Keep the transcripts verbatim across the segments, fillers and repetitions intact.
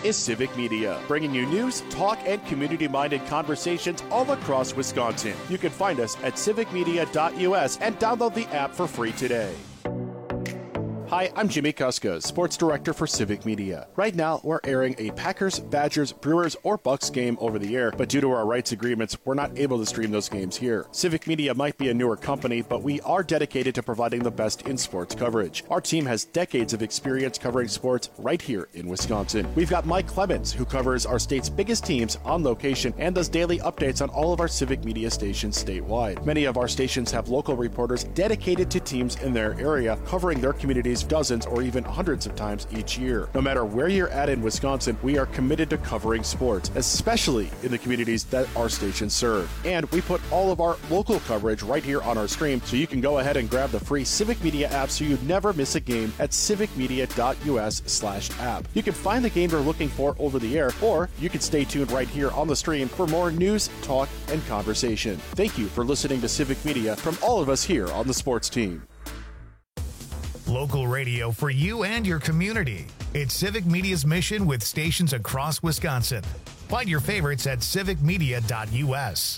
is Civic Media, bringing you news, talk, and community-minded conversations all across Wisconsin. You can find us at civic media dot U S and download the app for free today. Hi, I'm Jimmy Kuska, Sports Director for Civic Media. Right now, we're airing a Packers, Badgers, Brewers, or Bucks game over the air, but due to our rights agreements, we're not able to stream those games here. Civic Media might be a newer company, but we are dedicated to providing the best in sports coverage. Our team has decades of experience covering sports right here in Wisconsin. We've got Mike Clemens, who covers our state's biggest teams on location and does daily updates on all of our Civic Media stations statewide. Many of our stations have local reporters dedicated to teams in their area, covering their communities dozens or even hundreds of times each year. No matter where you're at in Wisconsin, we are committed to covering sports, especially in the communities that our stations serve. And we put all of our local coverage right here on our stream, so you can go ahead and grab the free Civic Media app so you never miss a game at civic media dot U S slash app. You can find the game you're looking for over the air, or you can stay tuned right here on the stream for more news, talk, and conversation. Thank you for listening to Civic Media from all of us here on the sports team. Local radio for you and your community. It's Civic Media's mission with stations across Wisconsin. Find your favorites at civic media dot U S.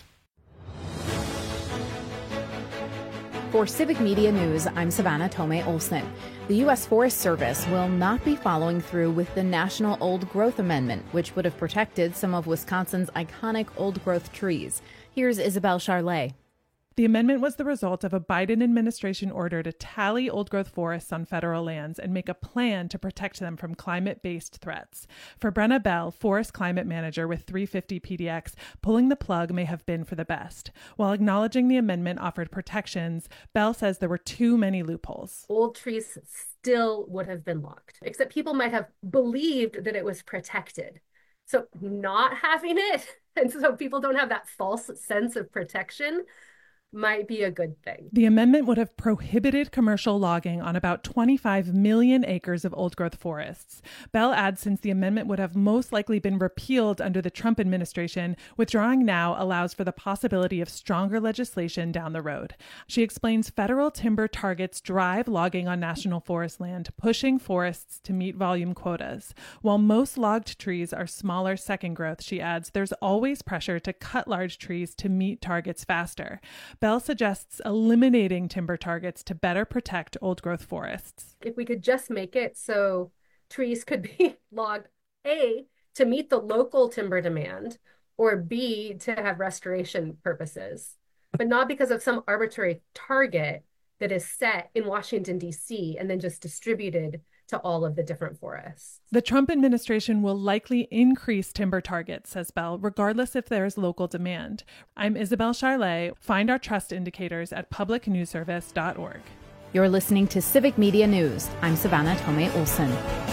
For Civic Media News, I'm Savannah Tomei Olson. The U S Forest Service will not be following through with the National Old Growth Amendment, which would have protected some of Wisconsin's iconic old-growth trees. Here's Isabel Charlet. The amendment was the result of a Biden administration order to tally old-growth forests on federal lands and make a plan to protect them from climate-based threats. For Brenna Bell, forest climate manager with three fifty P D X, pulling the plug may have been for the best. While acknowledging the amendment offered protections, Bell says there were too many loopholes. Old trees still would have been logged, except people might have believed that it was protected. So not having it, and so people don't have that false sense of protection, might be a good thing. The amendment would have prohibited commercial logging on about twenty-five million acres of old-growth forests. Bell adds since the amendment would have most likely been repealed under the Trump administration, withdrawing now allows for the possibility of stronger legislation down the road. She explains federal timber targets drive logging on national forest land, pushing forests to meet volume quotas. While most logged trees are smaller second growth, she adds, there's always pressure to cut large trees to meet targets faster. Bell suggests eliminating timber targets to better protect old-growth forests. If we could just make it so trees could be logged, A, to meet the local timber demand, or B, to have restoration purposes, but not because of some arbitrary target that is set in Washington, D C, and then just distributed to all of the different forests. The Trump administration will likely increase timber targets, says Bell, regardless if there is local demand. I'm Isabel Charlet. Find our trust indicators at public news service dot org. You're listening to Civic Media News. I'm Savannah Tomei Olson.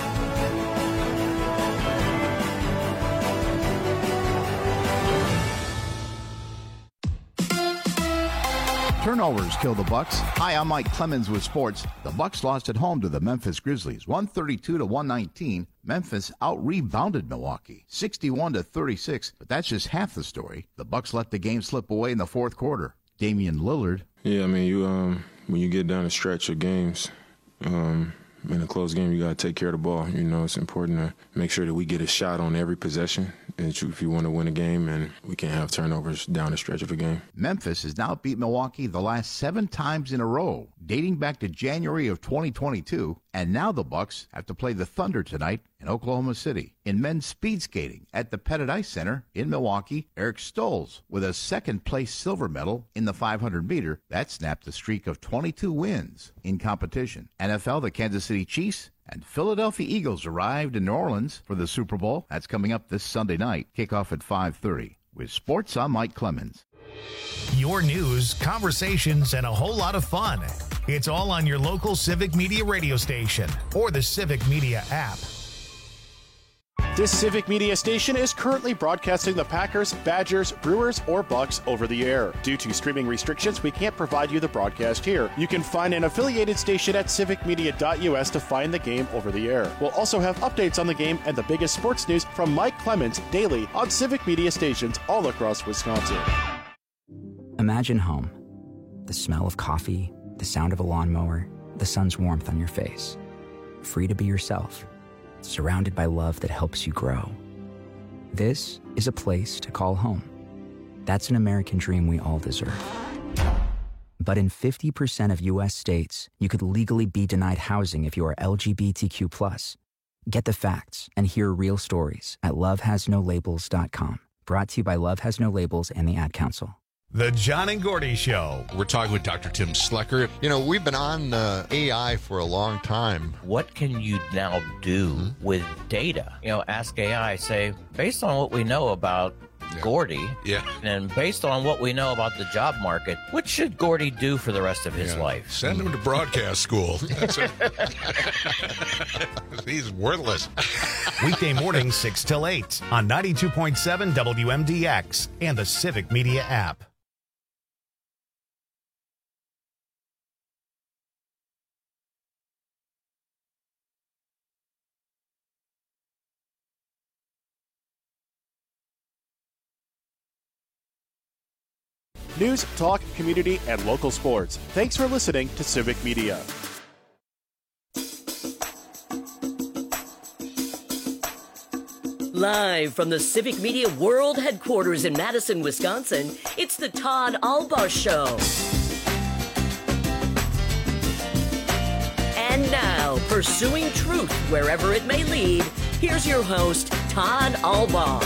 Turnovers kill the Bucks. Hi, I'm Mike Clemens with sports. The Bucks lost at home to the Memphis Grizzlies, one thirty-two to one nineteen. Memphis out-rebounded Milwaukee, sixty-one to thirty-six. But that's just half the story. The Bucks let the game slip away in the fourth quarter. Damian Lillard. Yeah, I mean, you um, when you get down a stretch of games, um, in a close game, you got to take care of the ball. You know, it's important to make sure that we get a shot on every possession if you want to win a game, and we can't have turnovers down the stretch of a game. Memphis has now beat Milwaukee the last seven times in a row, dating back to January of twenty twenty-two, and now the Bucks have to play the Thunder tonight in Oklahoma City. In men's speed skating at the Pettit Ice Center in Milwaukee, Eric Stolz with a second-place silver medal in the five hundred meter. That snapped a streak of twenty-two wins in competition. N F L, the Kansas City Chiefs and Philadelphia Eagles arrived in New Orleans for the Super Bowl. That's coming up this Sunday night. Kickoff at five thirty. With sports, I'm Mike Clemens. Your news, conversations, and a whole lot of fun. It's all on your local Civic Media radio station or the Civic Media app. This Civic Media station is currently broadcasting the Packers, Badgers, Brewers, or Bucks over the air. Due to streaming restrictions, we can't provide you the broadcast here. You can find an affiliated station at civic media dot U S to find the game over the air. We'll also have updates on the game and the biggest sports news from Mike Clemens daily on Civic Media stations all across Wisconsin. Imagine home. The smell of coffee, the sound of a lawnmower, the sun's warmth on your face. Free to be yourself. surrounded by love that helps you grow. This is a place to call home. That's an American dream we all deserve. But in fifty percent of U S states, you could legally be denied housing if you are L G B T Q plus. Get the facts and hear real stories at love has no labels dot com. Brought to you by Love Has No Labels and the Ad Council. The John and Gordy Show. We're talking with Doctor Tim Slecker. You know, we've been on uh, A I for a long time. What can you now do mm-hmm. with data? You know, ask A I, say, based on what we know about yeah. Gordy, yeah. and based on what we know about the job market, what should Gordy do for the rest of his yeah. life? Send him to broadcast school. That's it. He's worthless. Weekday mornings, six till eight on ninety-two point seven W M D X and the Civic Media app. News, talk, community, and local sports. Thanks for listening to Civic Media. Live from the Civic Media World Headquarters in Madison, Wisconsin, it's the Todd Albaugh Show. And now, pursuing truth wherever it may lead, here's your host, Todd Albaugh.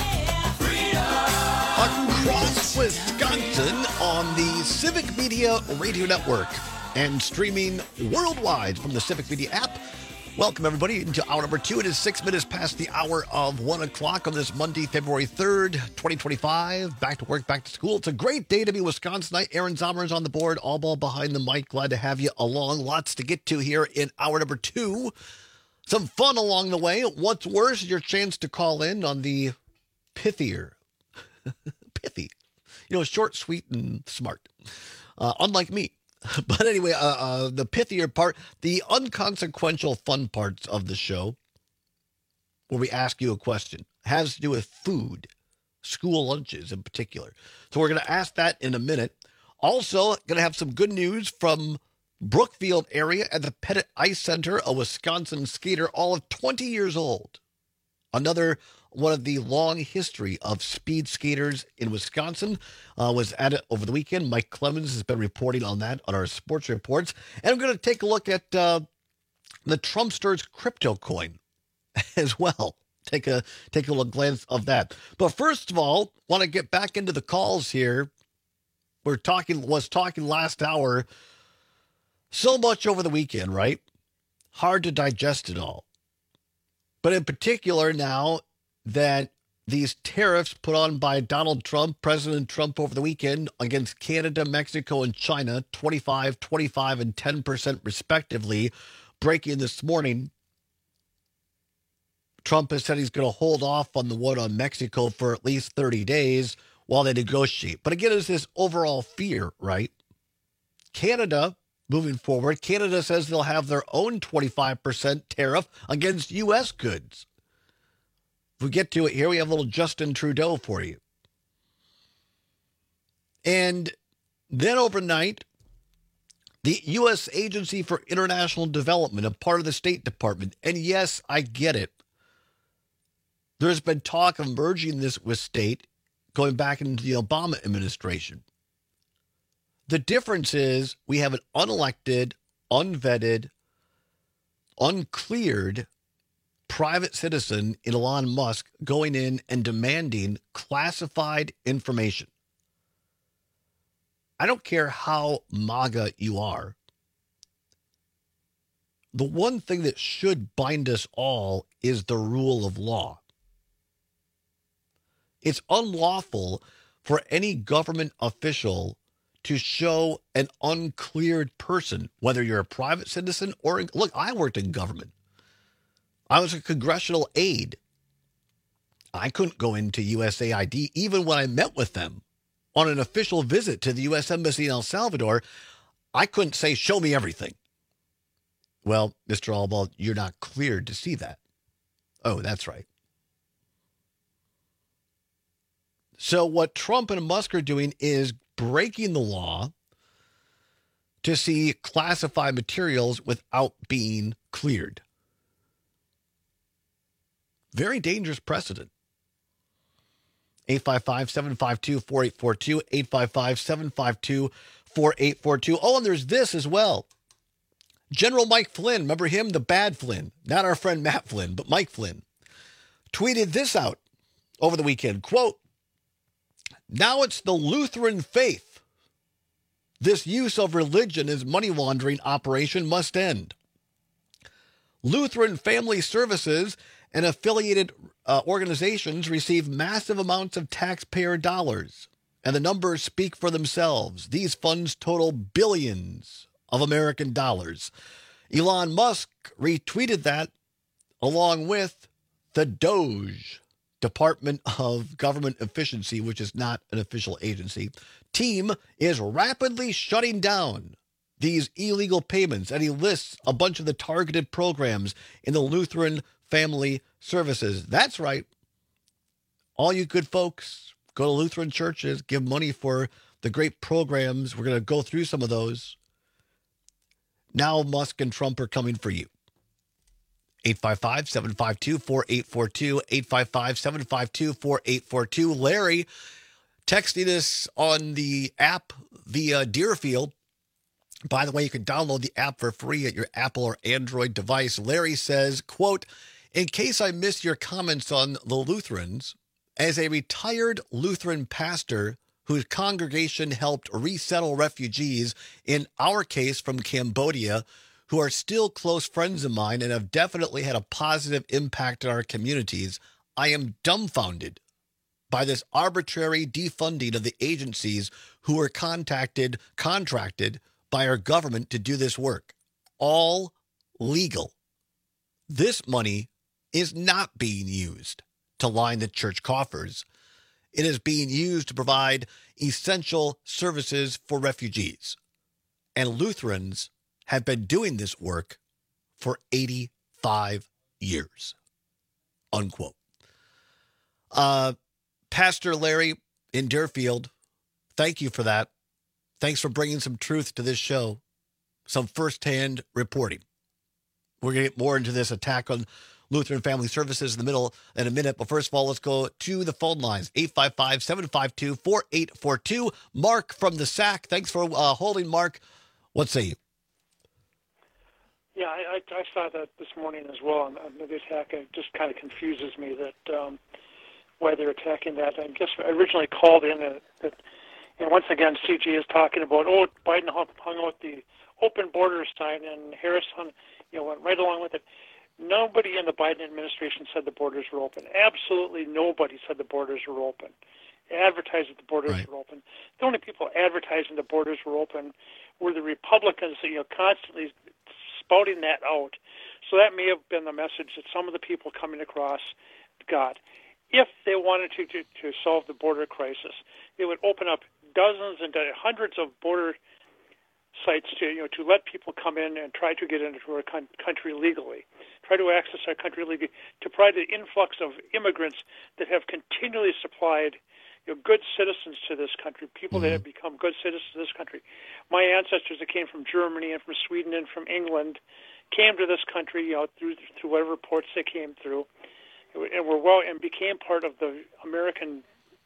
Across Wisconsin on the Civic Media Radio Network and streaming worldwide from the Civic Media app. Welcome, everybody, into hour number two. It is six minutes past the hour of one o'clock on this Monday, February third, twenty twenty-five. Back to work, back to school. It's a great day to be Wisconsinite. Aaron Zomer is on the board, all ball behind the mic. Glad to have you along. Lots to get to here in hour number two. Some fun along the way. What's worse is your chance to call in on the pithier. Pithy. You know, short, sweet, and smart. Uh, unlike me. But anyway, uh, uh, the pithier part, the unconsequential fun parts of the show, where we ask you a question, has to do with food, school lunches in particular. So we're going to ask that in a minute. Also, going to have some good news from Brookfield area at the Pettit Ice Center, a Wisconsin skater, all of twenty years old. Another one of the long history of speed skaters in Wisconsin uh, was at it over the weekend. Mike Clemens has been reporting on that on our sports reports. And I'm going to take a look at uh, the Trumpster's crypto coin as well. Take a take a look glance of that. But first of all, want to get back into the calls here. We're talking was talking last hour. So much over the weekend, right? Hard to digest it all. But in particular now that these tariffs put on by Donald Trump, President Trump over the weekend against Canada, Mexico, and China, twenty-five, twenty-five, and ten percent respectively, breaking this morning. Trump has said he's going to hold off on the one on Mexico for at least thirty days while they negotiate. But again, it's this overall fear, right? Canada, moving forward, Canada says they'll have their own twenty-five percent tariff against U S goods. If we get to it here, we have a little Justin Trudeau for you. And then overnight, the U S Agency for International Development, a part of the State Department, and yes, I get it. There's been talk of merging this with state going back into the Obama administration. The difference is we have an unelected, unvetted, uncleared private citizen in Elon Musk going in and demanding classified information. I don't care how MAGA you are. The one thing that should bind us all is the rule of law. It's unlawful for any government official to show an uncleared person, whether you're a private citizen or, look, I worked in government. I was a congressional aide. I couldn't go into U S A I D even when I met with them on an official visit to the U S Embassy in El Salvador. I couldn't say, show me everything. Well, Mister Albaugh, you're not cleared to see that. Oh, that's right. So what Trump and Musk are doing is breaking the law to see classified materials without being cleared. Very dangerous precedent. eight five five, seven five two, four eight four two, eight five five, seven five two, four eight four two. Oh, and there's this as well. General Mike Flynn, remember him? The bad Flynn. Not our friend Matt Flynn, but Mike Flynn. Tweeted this out over the weekend. Quote, now it's the Lutheran faith. This use of religion as money laundering operation must end. Lutheran Family Services and affiliated uh, organizations receive massive amounts of taxpayer dollars, and the numbers speak for themselves. These funds total billions of American dollars. Elon Musk retweeted that along with the Doge, Department of Government Efficiency, which is not an official agency, team is rapidly shutting down these illegal payments, and he lists a bunch of the targeted programs in the Lutheran Family Services. That's right. All you good folks, go to Lutheran churches, give money for the great programs. We're going to go through some of those. Now Musk and Trump are coming for you. eight five five, seven five two, four eight four two, eight five five, seven five two, four eight four two. Larry texting us on the app via Deerfield. By the way, you can download the app for free at your Apple or Android device. Larry says, quote, in case I missed your comments on the Lutherans, as a retired Lutheran pastor whose congregation helped resettle refugees, in our case from Cambodia, who are still close friends of mine and have definitely had a positive impact on our communities, I am dumbfounded by this arbitrary defunding of the agencies who were contacted, contracted by our government to do this work. All legal. This money is not being used to line the church coffers. It is being used to provide essential services for refugees. And Lutherans have been doing this work for eighty-five years. Unquote. Uh, Pastor Larry in Deerfield, thank you for that. Thanks for bringing some truth to this show, some firsthand reporting. We're going to get more into this attack on Lutheran Family Services in the middle in a minute. But first of all, let's go to the phone lines. eight five five, seven five two, four eight four two. Mark from the S A C. Thanks for uh, holding, Mark. What say you? Yeah, I, I, I saw that this morning as well. And the attack it just kind of confuses me that um, why they're attacking that. I guess I originally called in that, that and once again, C G is talking about, oh, Biden hung out the open border sign, and Harris hung, you know, went right along with it. Nobody in the Biden administration said the borders were open. Absolutely nobody said the borders were open. Advertised that the borders right. were open. The only people advertising the borders were open were the Republicans, you know, constantly spouting that out. So that may have been the message that some of the people coming across got. If they wanted to, to, to solve the border crisis, they would open up dozens and hundreds of border sites to, you know, to let people come in and try to get into our country legally, try to access our country legally, to provide the influx of immigrants that have continually supplied, you know, good citizens to this country, people mm-hmm. that have become good citizens to this country. My ancestors that came from Germany and from Sweden and from England came to this country, you know, through through whatever ports they came through, and were well and became part of the American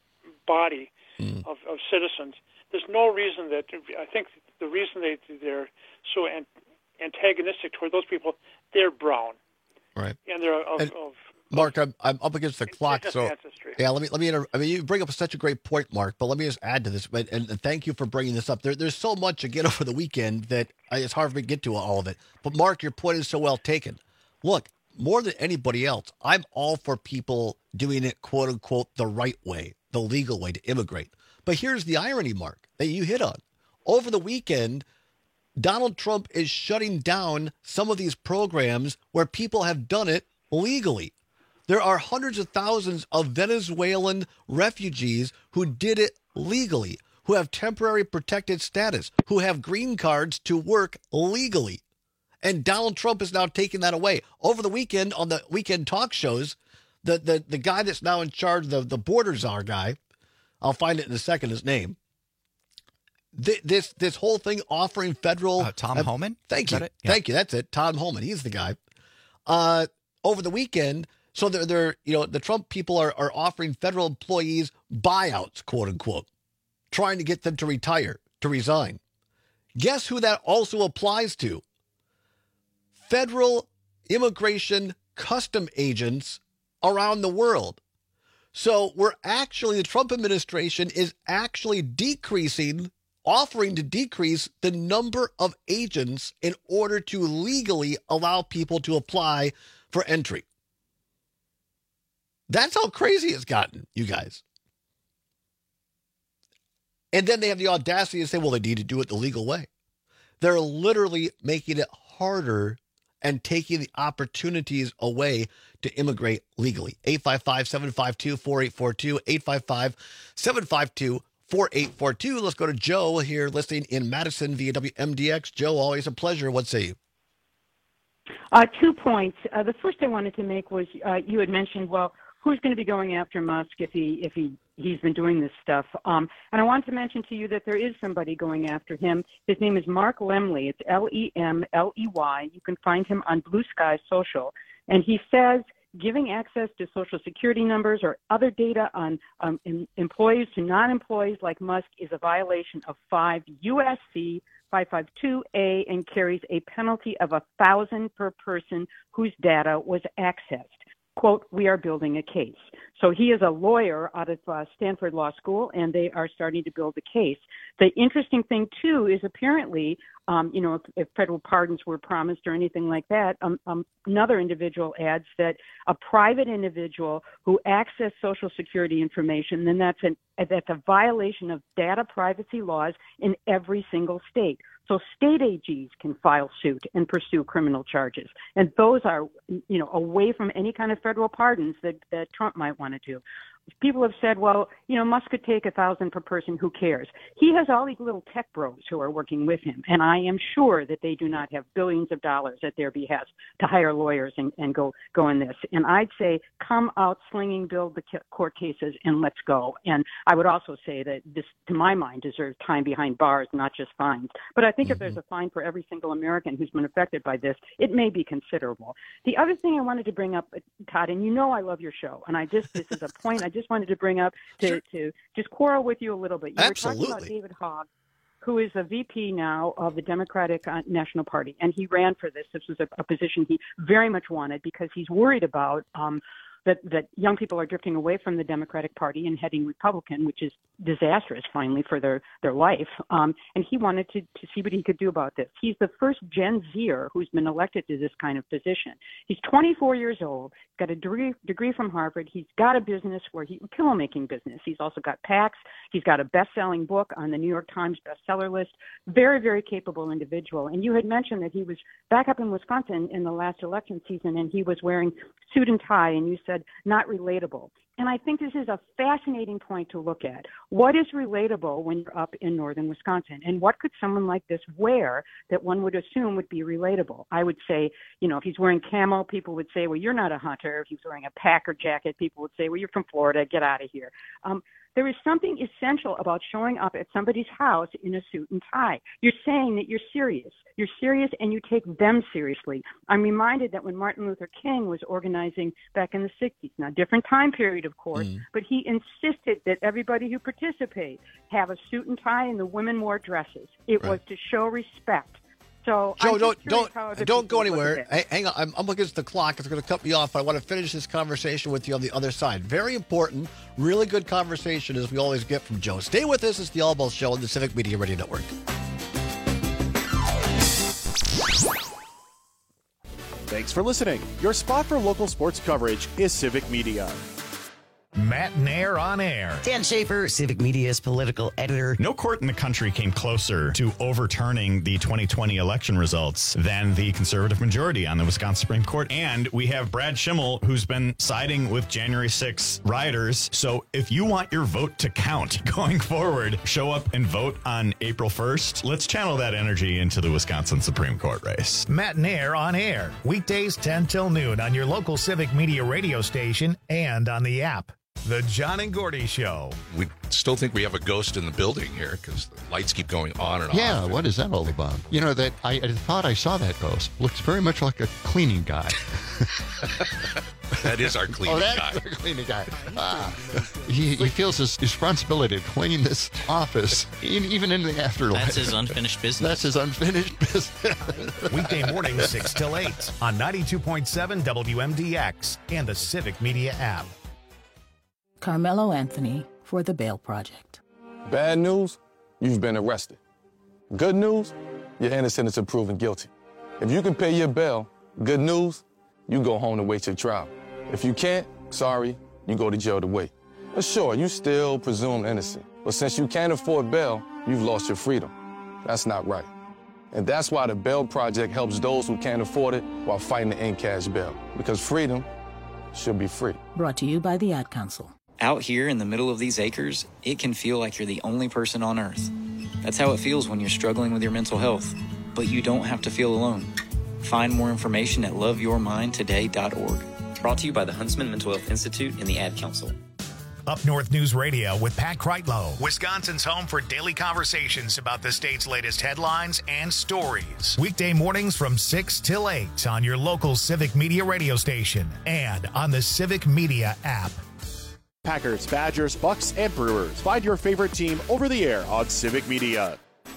body mm. of, of citizens. There's no reason that I think the reason they they're so an, antagonistic toward those people, they're brown, right? And they're of, and of Mark, I'm I'm up against the clock, so ancestry. yeah. Let me let me. Inter- I mean, you bring up such a great point, Mark. But let me just add to this, and, and thank you for bringing this up. There, there's so much again over the weekend that I, it's hard for me to get to all of it. But Mark, your point is so well taken. Look, more than anybody else, I'm all for people doing it, quote unquote, the right way, the legal way to immigrate. But here's the irony, Mark, that you hit on. Over the weekend, Donald Trump is shutting down some of these programs where people have done it legally. There are hundreds of thousands of Venezuelan refugees who did it legally, who have temporary protected status, who have green cards to work legally. And Donald Trump is now taking that away. Over the weekend, on the weekend talk shows, the the, the guy that's now in charge, the, the border czar guy, I'll find it in a second, his name. This this, this whole thing offering federal... Uh, Tom uh, Homan? Thank you. Yeah. Thank you. That's it. Tom Homan. He's the guy. Uh, over the weekend, So they're, they're you know, the Trump people are, are offering federal employees buyouts, quote unquote, trying to get them to retire, to resign. Guess who that also applies to? Federal immigration custom agents around the world. So we're actually, the Trump administration is actually decreasing, offering to decrease the number of agents in order to legally allow people to apply for entry. That's how crazy it's gotten, you guys. And then they have the audacity to say, well, they need to do it the legal way. They're literally making it harder and taking the opportunities away to immigrate legally. eight five five, seven five two, four eight four two, eight five five, seven five two, four eight four two. Let's go to Joe here listening in Madison via W M D X. Joe, always a pleasure. What say you? Uh, two points. Uh, the first I wanted to make was uh, you had mentioned, well, who's going to be going after Musk if he if he he's been doing this stuff? Um, and I wanted to mention to you that there is somebody going after him. His name is Mark Lemley. It's L E M L E Y. You can find him on Blue Sky Social. And he says giving access to Social Security numbers or other data on um, in, employees to non-employees like Musk is a violation of five U S C five fifty-two A and carries a penalty of a thousand per person whose data was accessed. Quote, we are building a case. So he is a lawyer out of uh, Stanford Law School, and they are starting to build a case. The interesting thing, too, is apparently, um, you know, if, if federal pardons were promised or anything like that, um, um, another individual adds that a private individual who accessed Social Security information, then that's, an, that's a violation of data privacy laws in every single state. So state A Gs can file suit and pursue criminal charges. And those are, you know, away from any kind of federal pardons that, that Trump might want to do. People have said, well, you know, Musk could take a thousand per person. Who cares? He has all these little tech bros who are working with him. And I am sure that they do not have billions of dollars at their behest to hire lawyers and, and go, go in this. And I'd say come out slinging, build the court cases, and let's go. And I would also say that this, to my mind, deserves time behind bars, not just fines. But I think mm-hmm. if there's a fine for every single American who's been affected by this, it may be considerable. The other thing I wanted to bring up, Todd, and you know I love your show, and I just, this is a point I just wanted to bring up to, sure. to just quarrel with you a little bit. You Absolutely. were talking about David Hogg, who is a V P now of the Democratic uh, National Party, and he ran for this. This was a, a position he very much wanted because he's worried about um, that, that young people are drifting away from the Democratic Party and heading Republican, which is disastrous, finally, for their, their life. Um, and he wanted to, to see what he could do about this. He's the first Gen Zer who's been elected to this kind of position. He's twenty-four years old, got a degree, degree from Harvard. He's got a business where he, pillow-making business. He's also got PACs. He's got a best-selling book on the New York Times bestseller list. Very, very capable individual. And you had mentioned that he was back up in Wisconsin in the last election season, and he was wearing suit and tie, and you said not relatable. And I think this is a fascinating point to look at. What is relatable when you're up in northern Wisconsin? And what could someone like this wear that one would assume would be relatable? I would say, you know, if he's wearing camo, people would say, well, you're not a hunter. If he's wearing a Packer jacket, people would say, well, you're from Florida, get out of here. Um, there is something essential about showing up at somebody's house in a suit and tie. You're saying that you're serious. You're serious and you take them seriously. I'm reminded that when Martin Luther King was organizing back in the sixties, now different time period, of course, mm. but he insisted that everybody who participate have a suit and tie and the women wore dresses. It right. was to show respect. So Joe, don't don't don't go anywhere. Hey, hang on, I'm, I'm looking at the clock. It's going to cut me off. I want to finish this conversation with you on the other side. Very important, really good conversation as we always get from Joe. Stay with us. It's the All Balls Show on the Civic Media Radio Network. Thanks for listening. Your spot for local sports coverage is Civic Media. Matt Nair on air. Dan Schaefer, Civic Media's political editor. No court in the country came closer to overturning the twenty twenty election results than the conservative majority on the Wisconsin Supreme Court. And we have Brad Schimmel, who's been siding with January sixth rioters. So if you want your vote to count going forward, show up and vote on April first. Let's channel that energy into the Wisconsin Supreme Court race. Matt Nair on air. Weekdays ten till noon on your local Civic Media radio station and on the app. The John and Gordy Show. We still think we have a ghost in the building here because the lights keep going on and Yeah, off. what is that all about? You know, that I, I thought I saw that ghost. Looks very much like a cleaning guy. That is our cleaning oh, that's guy. our cleaning guy. Ah. He, he feels his responsibility to clean this office, in, even in the afterlife. That's his unfinished business. That's his unfinished business. Weekday mornings, six till eight on ninety-two point seven W M D X and the Civic Media app. Carmelo Anthony for the Bail Project. Bad news, you've been arrested. Good news, you're innocent until proven guilty. If you can pay your bail, good news, you go home to wait your trial. If you can't, sorry, you go to jail to wait. But sure, you still presumed innocent. But since you can't afford bail, you've lost your freedom. That's not right. And that's why the Bail Project helps those who can't afford it while fighting to end cash bail. Because freedom should be free. Brought to you by the Ad Council. Out here in the middle of these acres, it can feel like you're the only person on Earth. That's how it feels when you're struggling with your mental health. But you don't have to feel alone. Find more information at love your mind today dot org. Brought to you by the Huntsman Mental Health Institute and the Ad Council. Up North News Radio with Pat Kreitlow, Wisconsin's home for daily conversations about the state's latest headlines and stories. Weekday mornings from six till eight on your local Civic Media radio station and on the Civic Media app. Packers, Badgers, Bucks, and Brewers. Find your favorite team over the air on Civic Media.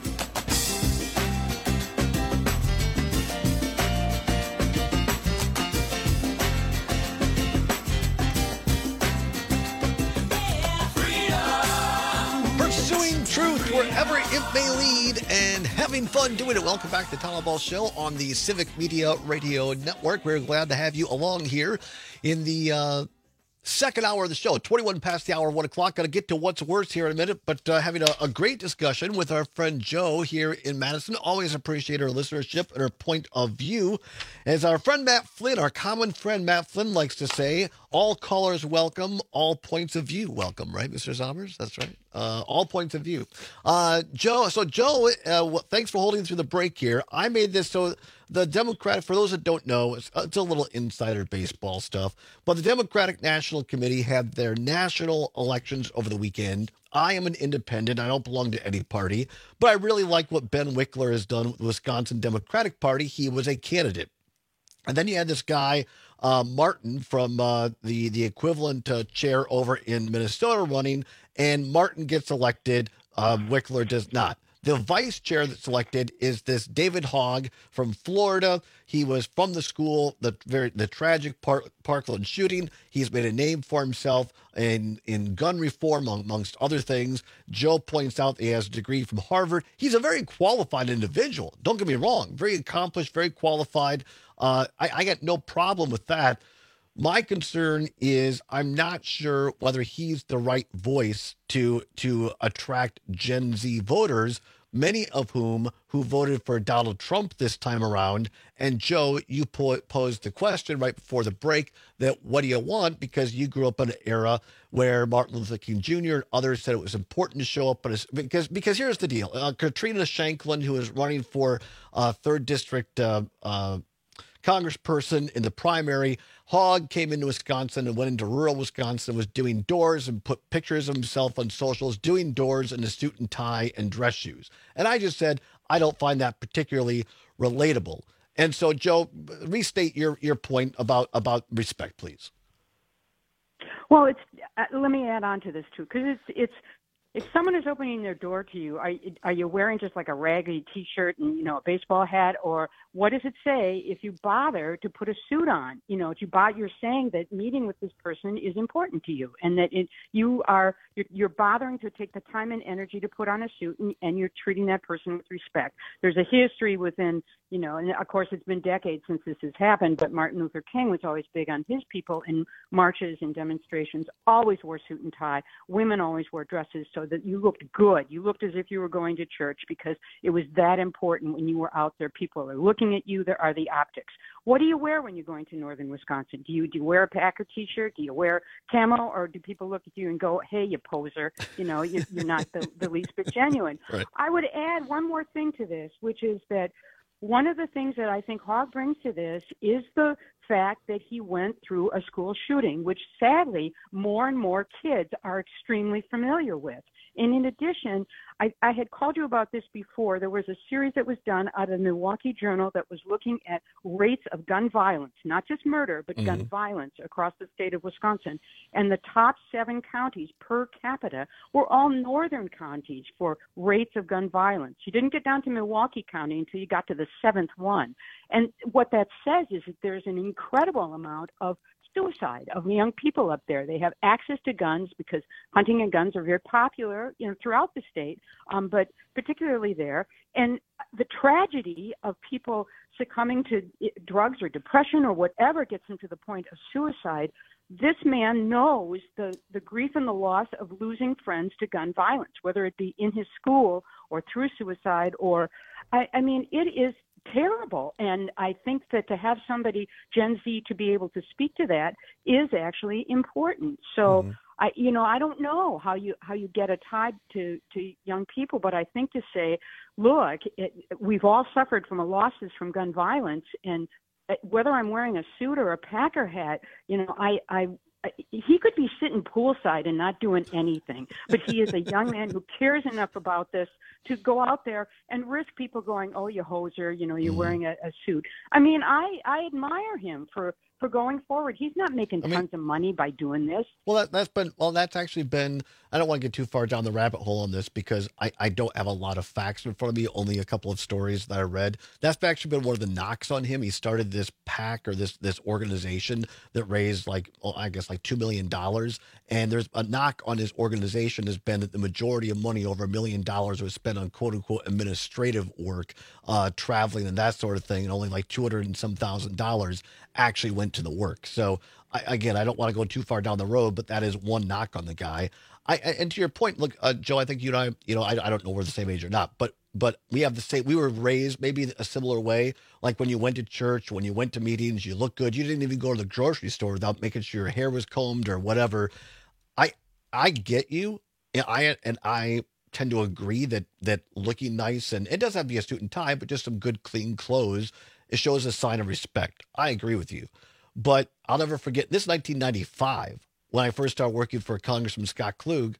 Pursuing truth wherever it may lead and having fun doing it. Welcome back to the Tom Ball Show on the Civic Media Radio Network. We're glad to have you along here in the uh, second hour of the show, twenty-one past the hour, one o'clock. Got to get to what's worse here in a minute, but uh, having a, a great discussion with our friend Joe here in Madison. Always appreciate her listenership and her point of view. As our friend Matt Flynn, our common friend Matt Flynn likes to say, all callers welcome, all points of view welcome, right, Mister Zommers? That's right. Uh, all points of view. Uh, Joe, so Joe, uh, well, thanks for holding through the break here. I made this so the Democratic, for those that don't know, it's, it's a little insider baseball stuff, but the Democratic National Committee had their national elections over the weekend. I am an independent. I don't belong to any party, but I really like what Ben Wickler has done with the Wisconsin Democratic Party. He was a candidate. And then you had this guy, uh, Martin, from uh, the, the equivalent uh, chair over in Minnesota running, and Martin gets elected. Uh, Wickler does not. The vice chair that's elected is this David Hogg from Florida. He was from the school, the very the tragic Park, Parkland shooting. He's made a name for himself in, in gun reform, amongst other things. Joe points out that he has a degree from Harvard. He's a very qualified individual. Don't get me wrong. Very accomplished, very qualified. Uh, I, I got no problem with that. My concern is I'm not sure whether he's the right voice to to attract Gen Z voters, many of whom who voted for Donald Trump this time around. And Joe, you po- posed the question right before the break that what do you want? Because you grew up in an era where Martin Luther King Junior and others said it was important to show up. A, because because here's the deal. Uh, Katrina Shanklin, who is running for uh, third District uh, uh congressperson in the primary, Hogg came into Wisconsin and went into rural Wisconsin, was doing doors and put pictures of himself on socials, doing doors in a suit and tie and dress shoes. And I just said, I don't find that particularly relatable. And so, Joe, restate your, your point about, about respect, please. Well, it's uh, let me add on to this, too, because it's it's if someone is opening their door to you, are, are you wearing just like a raggedy T-shirt and, you know, a baseball hat? Or what does it say if you bother to put a suit on? You know, if you bother, you're saying that meeting with this person is important to you and that it, you are, you're, you're bothering to take the time and energy to put on a suit and, and you're treating that person with respect. There's a history within, you know, and of course it's been decades since this has happened, but Martin Luther King was always big on his people in marches and demonstrations, always wore suit and tie. Women always wore dresses so that you looked good. You looked as if you were going to church because it was that important when you were out there. People are looking at you. There are the optics. What do you wear when you're going to northern Wisconsin? Do you do you wear a Packer T-shirt? Do you wear camo? Or do people look at you and go, hey, you poser, you know, you're, you're not the, the least bit genuine. Right. I would add one more thing to this, which is that one of the things that I think Hogg brings to this is the fact that he went through a school shooting, which sadly more and more kids are extremely familiar with. And in addition, I, I had called you about this before. There was a series that was done out of the Milwaukee Journal that was looking at rates of gun violence, not just murder, but mm-hmm. gun violence across the state of Wisconsin. And the top seven counties per capita were all northern counties for rates of gun violence. You didn't get down to Milwaukee County until you got to the seventh one. And what that says is that there's an incredible amount of suicide of young people up there. They have access to guns because hunting and guns are very popular, you know, throughout the state, um, but particularly there. And the tragedy of people succumbing to drugs or depression or whatever gets them to the point of suicide, this man knows the, the grief and the loss of losing friends to gun violence, whether it be in his school or through suicide or, I, I mean, it is terrible. And I think that to have somebody, Gen Z, to be able to speak to that is actually important. So, mm-hmm. I, you know, I don't know how you how you get a tie to, to young people, but I think to say, look, it, we've all suffered from losses from gun violence, and whether I'm wearing a suit or a Packer hat, you know, I, I he could be sitting poolside and not doing anything, but he is a young man who cares enough about this to go out there and risk people going, oh, you hoser, you know, you're mm-hmm. wearing a, a suit. I mean, I, I admire him for, for going forward. He's not making I tons mean, of money by doing this. Well, that, that's been, well, that's actually been, I don't want to get too far down the rabbit hole on this because I, I don't have a lot of facts in front of me, only a couple of stories that I read. That's actually been one of the knocks on him. He started this PAC or this, this organization that raised like, well, I guess like two million dollars. And there's a knock on his organization has been that the majority of money, over a million dollars, was spent on quote unquote administrative work, uh, traveling and that sort of thing. And only like two hundred and some thousand dollars actually went to the work. So I, again, I don't want to go too far down the road, but that is one knock on the guy. I, and to your point, look, uh, Joe, I think you and I, you know, I, I don't know we're the same age or not, but but we have the same, we were raised maybe a similar way. Like when you went to church, when you went to meetings, you looked good. You didn't even go to the grocery store without making sure your hair was combed or whatever. I I get you. And I and I tend to agree that that looking nice, and it doesn't have to be a suit and tie, but just some good, clean clothes, it shows a sign of respect. I agree with you. But I'll never forget, this is nineteen ninety-five. When I first started working for Congressman Scott Klug,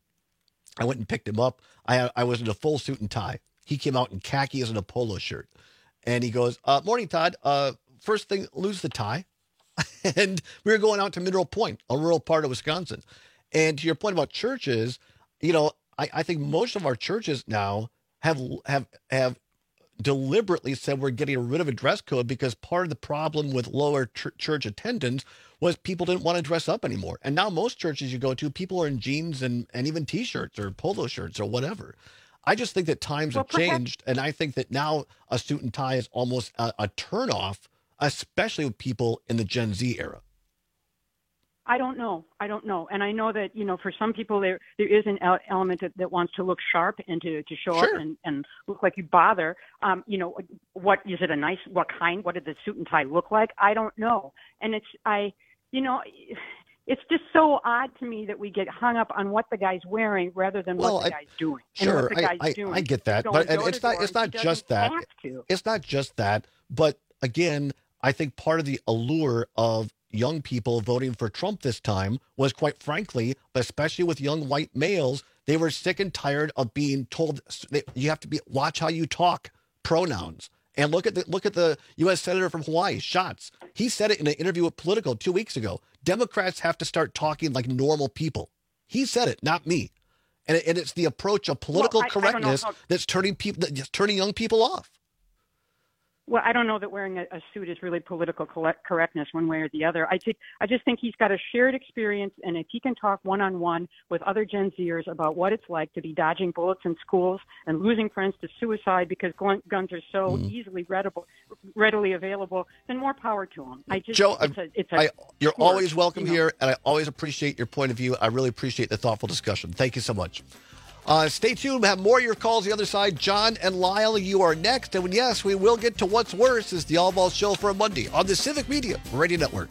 I went and picked him up. I had, I was in a full suit and tie. He came out in khakis and a polo shirt. And he goes, uh, morning, Todd. Uh, first thing, lose the tie. And we were going out to Mineral Point, a rural part of Wisconsin. And to your point about churches, you know, I, I think most of our churches now have have have deliberately said we're getting rid of a dress code because part of the problem with lower ch- church attendance was people didn't want to dress up anymore. And now most churches you go to, people are in jeans and, and even T-shirts or polo shirts or whatever. I just think that times well, have perhaps- changed. And I think that now a suit and tie is almost a, a turnoff, especially with people in the Gen Z era. I don't know. I don't know. And I know that, you know, for some people there there is an element that, that wants to look sharp and to, to show sure. up and, and look like you bother. Um, you know, what is it a nice, what kind, what did the suit and tie look like? I don't know. And it's, I, you know, it's just so odd to me that we get hung up on what the guy's wearing rather than well, what the I, guy's doing. Sure, and what the guy's I, I, doing. I get that. But and it's not, it's not just that. It's not just that. But again, I think part of the allure of young people voting for Trump this time was, quite frankly, especially with young white males, they were sick and tired of being told you have to be watch how you talk, pronouns. And look at the look at the U S Senator from Hawaii, Schatz. He said it in an interview with Politico two weeks ago. Democrats have to start talking like normal people. He said it, not me. And, it, and it's the approach of political well, I, correctness I how- that's turning people, that's turning young people off. Well, I don't know that wearing a, a suit is really political correctness one way or the other. I, think, I just think he's got a shared experience, and if he can talk one-on-one with other Gen Zers about what it's like to be dodging bullets in schools and losing friends to suicide because guns are so mm-hmm. easily readable, readily available, then more power to him. I just, Joe, it's a, it's a I, you're sport, always welcome you know? here, and I always appreciate your point of view. I really appreciate the thoughtful discussion. Thank you so much. Uh, stay tuned. We'll have more of your calls the other side. John and Lyle, you are next. And yes, we will get to what's worse is the All Balls Show for a Monday on the Civic Media Radio Network.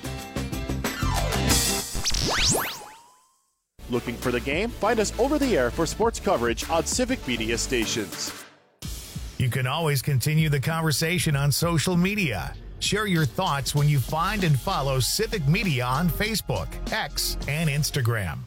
Looking for the game? Find us over the air for sports coverage on Civic Media stations. You can always continue the conversation on social media. Share your thoughts when you find and follow Civic Media on Facebook, X, and Instagram.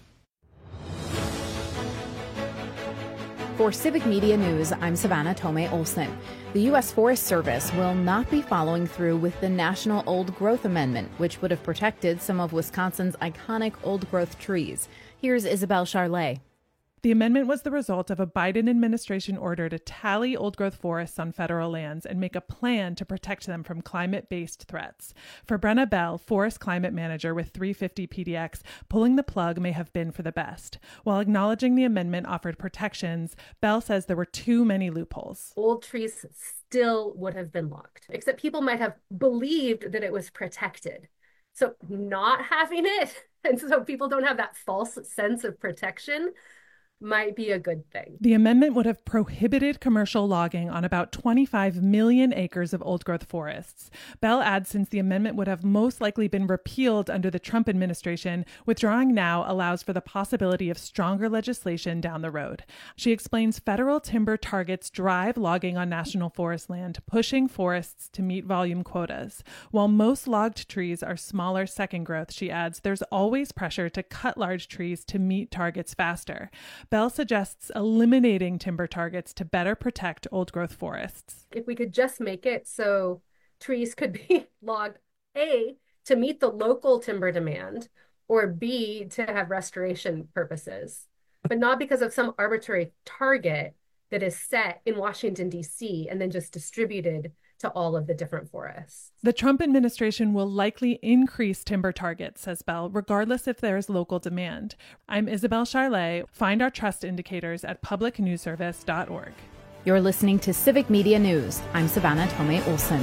For Civic Media News, I'm Savannah Tomei Olson. The U S Forest Service will not be following through with the National Old Growth Amendment, which would have protected some of Wisconsin's iconic old-growth trees. Here's Isabel Charlet. The amendment was the result of a Biden administration order to tally old-growth forests on federal lands and make a plan to protect them from climate-based threats. For Brenna Bell, forest climate manager with three fifty P D X, pulling the plug may have been for the best. While acknowledging the amendment offered protections, Bell says there were too many loopholes. Old trees still would have been logged, except people might have believed that it was protected. So not having it, and so people don't have that false sense of protection, might be a good thing. The amendment would have prohibited commercial logging on about twenty-five million acres of old-growth forests. Bell adds since the amendment would have most likely been repealed under the Trump administration, withdrawing now allows for the possibility of stronger legislation down the road. She explains federal timber targets drive logging on national forest land, pushing forests to meet volume quotas. While most logged trees are smaller second growth, she adds, there's always pressure to cut large trees to meet targets faster. Bell suggests eliminating timber targets to better protect old-growth forests. If we could just make it so trees could be logged, A, to meet the local timber demand, or B, to have restoration purposes, but not because of some arbitrary target that is set in Washington, D C, and then just distributed to all of the different forests. The Trump administration will likely increase timber targets, says Bell, regardless if there is local demand. I'm Isabel Charlet. Find our trust indicators at public news service dot org. You're listening to Civic Media News. I'm Savannah Tomei Olson.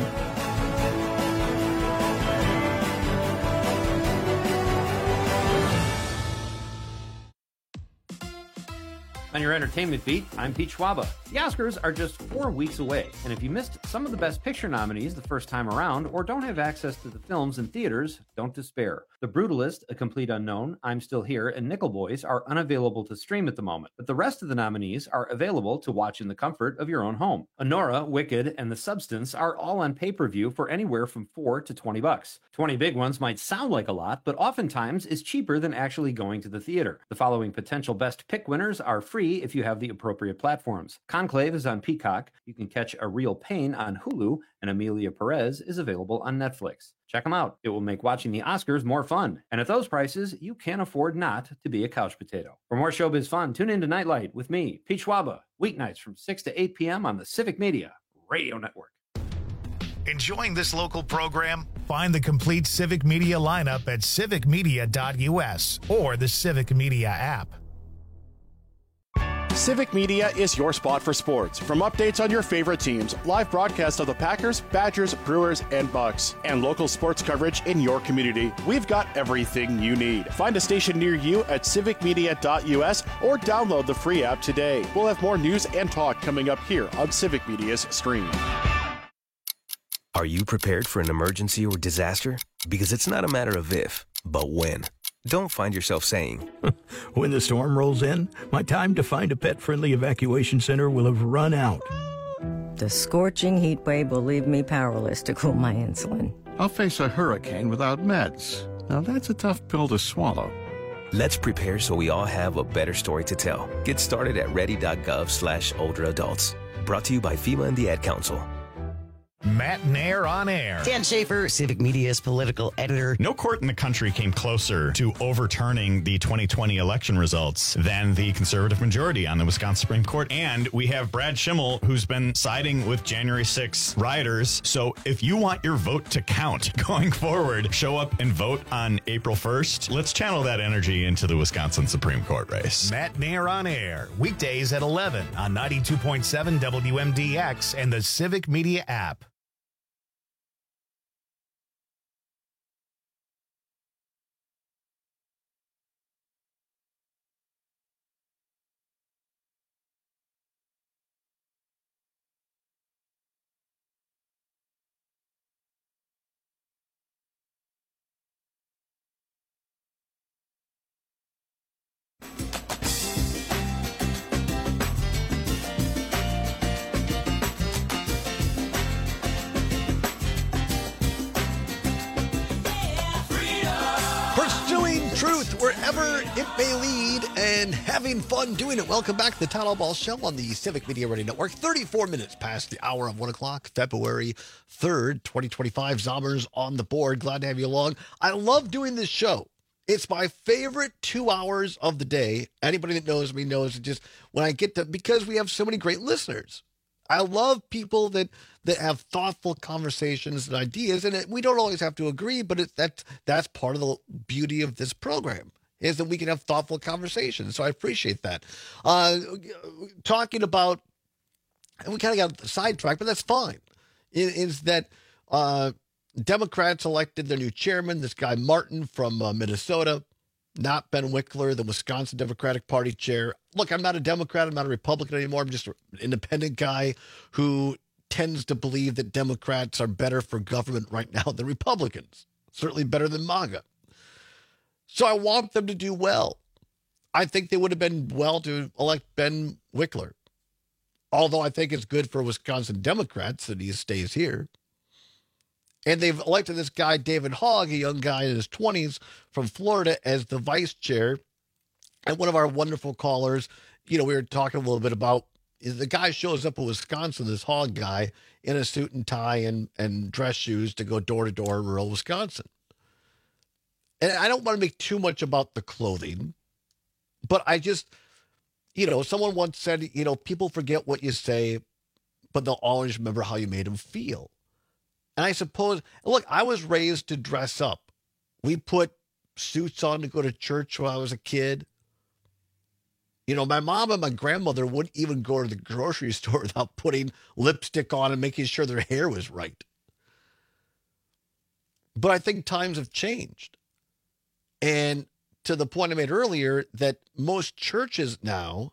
On your entertainment beat, I'm Pete Schwaba. The Oscars are just four weeks away, and if you missed some of the Best Picture nominees the first time around or don't have access to the films in theaters, don't despair. The Brutalist, A Complete Unknown, I'm Still Here, and Nickel Boys are unavailable to stream at the moment, but the rest of the nominees are available to watch in the comfort of your own home. Honora, Wicked, and The Substance are all on pay-per-view for anywhere from four to twenty bucks. twenty big ones might sound like a lot, but oftentimes is cheaper than actually going to the theater. The following potential Best Pick winners are free if you have the appropriate platforms. Conclave is on Peacock, you can catch A Real Pain on Hulu, and Amelia Perez is available on Netflix. Check them out. It will make watching the Oscars more fun. And at those prices, you can't afford not to be a couch potato. For more showbiz fun, tune in to Nightlight with me, Pete Schwaba, weeknights from six to eight p.m. on the Civic Media Radio Network. Enjoying this local program? Find the complete Civic Media lineup at civic media dot u s or the Civic Media app. Civic Media is your spot for sports. From updates on your favorite teams, live broadcasts of the Packers, Badgers, Brewers, and Bucks, and local sports coverage in your community, we've got everything you need. Find a station near you at civic media dot u s or download the free app today. We'll have more news and talk coming up here on Civic Media's stream. Are you prepared for an emergency or disaster? Because it's not a matter of if, but when. Don't find yourself saying, when the storm rolls in, my time to find a pet-friendly evacuation center will have run out. The scorching heat wave will leave me powerless to cool my insulin. I'll face a hurricane without meds. Now that's a tough pill to swallow. Let's prepare so we all have a better story to tell. Get started at ready.gov slash older adults. Brought to you by FEMA and the Ad Council. Matt Nair on air. Dan Schaefer, Civic Media's political editor. No court in the country came closer to overturning the twenty twenty election results than the conservative majority on the Wisconsin Supreme Court. And we have Brad Schimmel, who's been siding with January sixth rioters. So if you want your vote to count going forward, show up and vote on April first. Let's channel that energy into the Wisconsin Supreme Court race. Matt Nair on air, weekdays at eleven on ninety-two point seven W M D X and the Civic Media app. truth wherever it may lead and having fun doing it. Welcome back to the Town Hall Ball Show on the Civic Media Radio Network. thirty-four minutes past the hour of one o'clock, February third, twenty twenty-five. Zombers on the board. Glad to have you along. I love doing this show. It's my favorite two hours of the day. Anybody that knows me knows it just when I get to, because we have so many great listeners. I love people that, that have thoughtful conversations and ideas, and it, we don't always have to agree, but it, that, that's part of the beauty of this program, is that we can have thoughtful conversations, so I appreciate that. Uh, talking about, and we kind of got sidetracked, but that's fine, is, is that uh, Democrats elected their new chairman, this guy Martin from uh, Minnesota, not Ben Wickler, the Wisconsin Democratic Party chair. Look, I'm not a Democrat. I'm not a Republican anymore. I'm just an independent guy who tends to believe that Democrats are better for government right now than Republicans. Certainly better than MAGA. So I want them to do well. I think they would have been well to elect Ben Wickler. Although I think it's good for Wisconsin Democrats that he stays here. And they've elected this guy, David Hogg, a young guy in his twenties from Florida, as the vice chair. And one of our wonderful callers, you know, we were talking a little bit about, is the guy shows up in Wisconsin, this Hogg guy, in a suit and tie and, and dress shoes to go door to door in rural Wisconsin. And I don't want to make too much about the clothing, but I just, you know, someone once said, you know, people forget what you say, but they'll always remember how you made them feel. And I suppose, look, I was raised to dress up. We put suits on to go to church when I was a kid. You know, my mom and my grandmother wouldn't even go to the grocery store without putting lipstick on and making sure their hair was right. But I think times have changed. And to the point I made earlier, that most churches now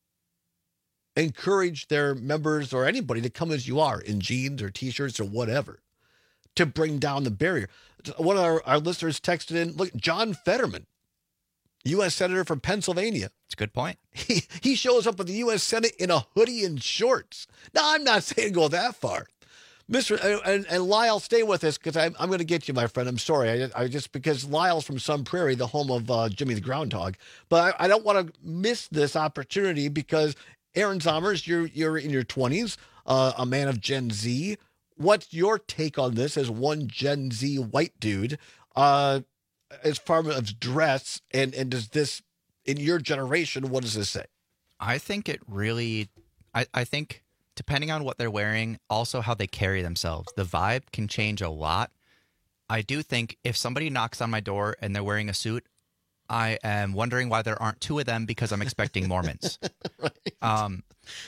encourage their members or anybody to come as you are, in jeans or T-shirts or whatever, to bring down the barrier. One of our, our listeners texted in, look, John Fetterman, U S Senator from Pennsylvania. That's a good point. He, he shows up at the U S Senate in a hoodie and shorts. Now, I'm not saying go that far. Mister And, and, and Lyle, stay with us, because I'm, I'm going to get you, my friend. I'm sorry. I, I just, because Lyle's from Sun Prairie, the home of uh, Jimmy the Groundhog. But I, I don't want to miss this opportunity, because Aaron Zommers, you're, you're in your twenties, uh, a man of Gen Z. What's your take on this as one Gen Z white dude, uh, as far as dress, and, and does this, in your generation, what does this say? I think it really, I, I think depending on what they're wearing, also how they carry themselves, the vibe can change a lot. I do think if somebody knocks on my door and they're wearing a suit, I am wondering why there aren't two of them, because I'm expecting Mormons. Right. Um,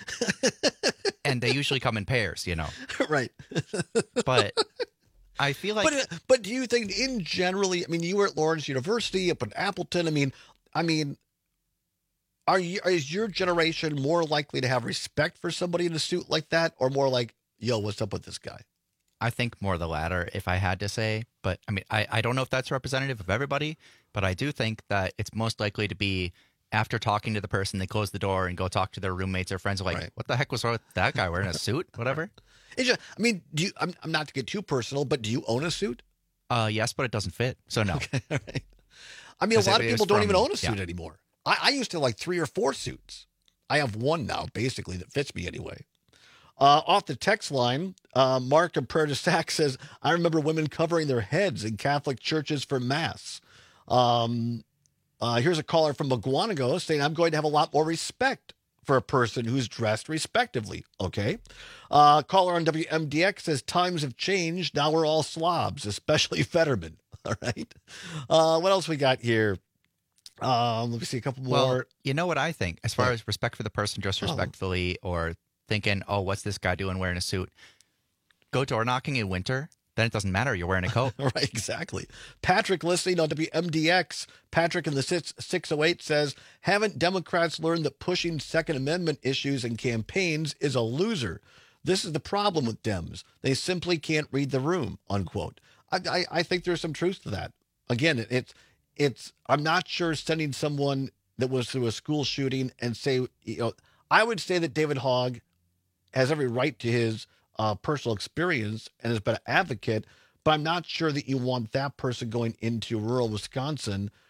and they usually come in pairs, you know. Right. But I feel like... But, but do you think in generally, I mean, you were at Lawrence University, up in Appleton. I mean, I mean, are you, is your generation more likely to have respect for somebody in a suit like that, or more like, yo, what's up with this guy? I think more the latter, if I had to say. But, I mean, I, I don't know if that's representative of everybody, but I do think that it's most likely to be after talking to the person, they close the door and go talk to their roommates or friends. Like, right. What the heck was wrong with that guy wearing a suit? Whatever. It's just, I mean, do you, I'm, I'm not to get too personal, but do you own a suit? Uh, yes, but it doesn't fit. So no. Okay, all right. I mean, a lot of people don't from, even own a suit yeah. anymore. I, I used to have like three or four suits. I have one now, basically, that fits me anyway. Uh, off the text line, uh, Mark in Prairie du Sac says, I remember women covering their heads in Catholic churches for Mass. Um, uh, here's a caller from Maguanago saying, I'm going to have a lot more respect for a person who's dressed respectively. Okay. Uh, caller on W M D X says, times have changed. Now we're all slobs, especially Fetterman. All right. Uh, what else we got here? Um, let me see a couple more. Well, you know what I think, as far oh. as respect for the person dressed respectfully, oh. or thinking, oh, what's this guy doing wearing a suit? Go door knocking in winter, then it doesn't matter. You're wearing a coat. Right, exactly. Patrick listening on W M D X. Patrick in the six oh eight says, haven't Democrats learned that pushing Second Amendment issues in campaigns is a loser? This is the problem with Dems. They simply can't read the room, unquote. I, I, I think there's some truth to that. Again, it, it's, it's, I'm not sure sending someone that was through a school shooting and say, you know, I would say that David Hogg has every right to his uh, personal experience and has been an advocate, but I'm not sure that you want that person going into rural Wisconsin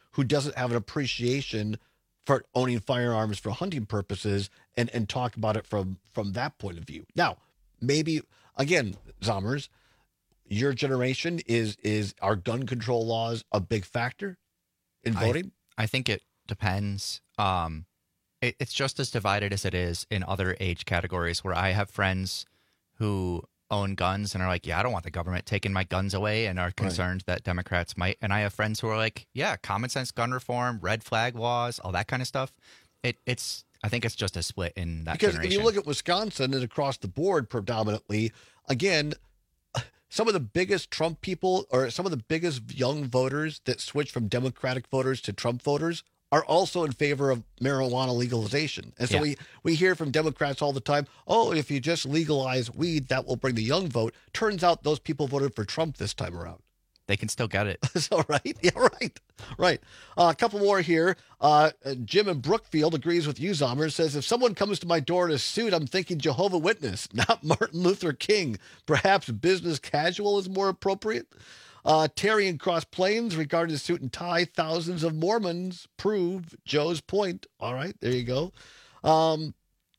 who doesn't have an appreciation for owning firearms for hunting purposes and, and talk about it from, from that point of view. Now, maybe, again, Zommers, your generation, is is our gun control laws a big factor in voting? I, I think it depends. Um, it, it's just as divided as it is in other age categories, where I have friends who own guns and are like, yeah, I don't want the government taking my guns away, and are concerned right. that Democrats might. And I have friends who are like, yeah, common sense gun reform, red flag laws, all that kind of stuff. It, it's, I think it's just a split in that because generation. If you look at Wisconsin and across the board predominantly, again, some of the biggest Trump people, or some of the biggest young voters that switch from Democratic voters to Trump voters, are also in favor of marijuana legalization. And so yeah. we, we hear from Democrats all the time, oh, if you just legalize weed, that will bring the young vote. Turns out those people voted for Trump this time around. They can still get it. So, right? Yeah, right. Right. Uh, a couple more here. Uh, Jim in Brookfield agrees with you, Zomer. Says, if someone comes to my door in a suit, I'm thinking Jehovah's Witness, not Martin Luther King. Perhaps business casual is more appropriate. Uh, Terry in Cross Plains, regarding the suit and tie, thousands of Mormons prove Joe's point. All right, there you go. Um,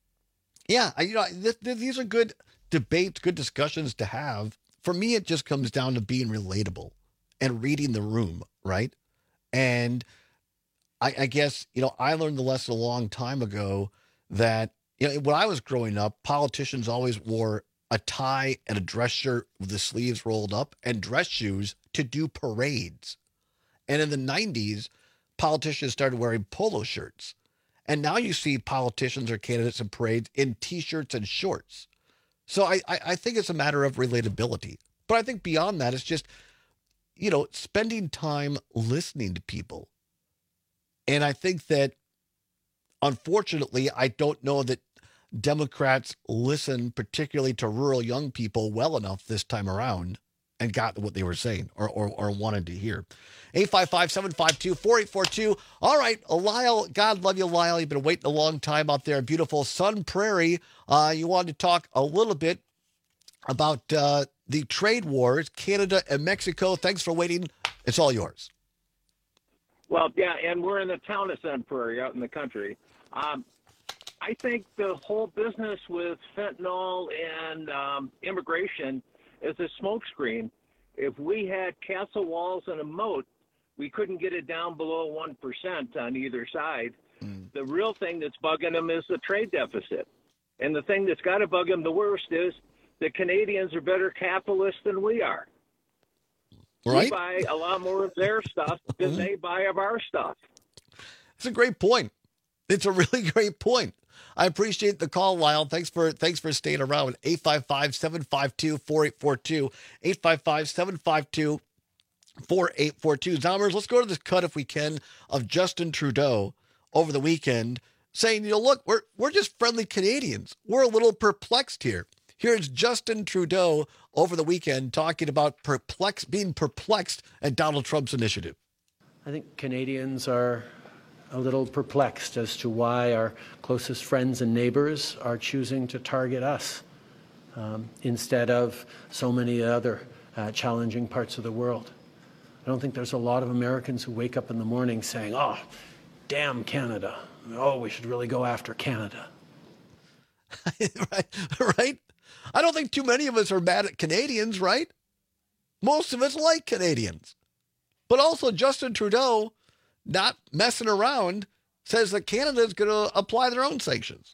yeah, you know, th- th- these are good debates, good discussions to have. For me, it just comes down to being relatable and reading the room, right? And I, I guess, you know, I learned the lesson a long time ago that, you know, when I was growing up, politicians always wore a tie and a dress shirt with the sleeves rolled up and dress shoes to do parades. And in the nineties, politicians started wearing polo shirts. And now you see politicians or candidates in parades in T-shirts and shorts. So I, I, I think it's a matter of relatability. But I think beyond that, it's just, you know, spending time listening to people. And I think that, unfortunately, I don't know that Democrats listen particularly to rural young people well enough this time around and got what they were saying or or, or wanted to hear. eight five five, seven five two, four eight four two. All right, Lyle, God love you, Lyle. You've been waiting a long time out there in beautiful Sun Prairie. Uh, you wanted to talk a little bit about uh, the trade wars, Canada and Mexico. Thanks for waiting. It's all yours. Well, yeah, and we're in the town of Sun Prairie out in the country. Um, I think the whole business with fentanyl and um, immigration is a smokescreen. If we had castle walls and a moat, we couldn't get it down below one percent on either side. Mm. The real thing that's bugging them is the trade deficit. And the thing that's got to bug them the worst is the Canadians are better capitalists than we are. Right? We buy a lot more of their stuff than they buy of our stuff. It's a great point. It's a really great point. I appreciate the call, Lyle. Thanks for thanks for staying around. eight five five, seven five two, four eight four two. eight five five, seven five two, four eight four two. Zommers, let's go to this cut, if we can, of Justin Trudeau over the weekend saying, you know, look, we're we're just friendly Canadians. We're a little perplexed here. Here's Justin Trudeau over the weekend talking about perplex, being perplexed at Donald Trump's initiative. I think Canadians are a little perplexed as to why our closest friends and neighbors are choosing to target us um, instead of so many other uh, challenging parts of the world. I don't think there's a lot of Americans who wake up in the morning saying, oh, damn Canada. Oh, we should really go after Canada. right, right? I don't think too many of us are mad at Canadians, right? Most of us like Canadians. But also Justin Trudeau, not messing around, says that Canada is going to apply their own sanctions.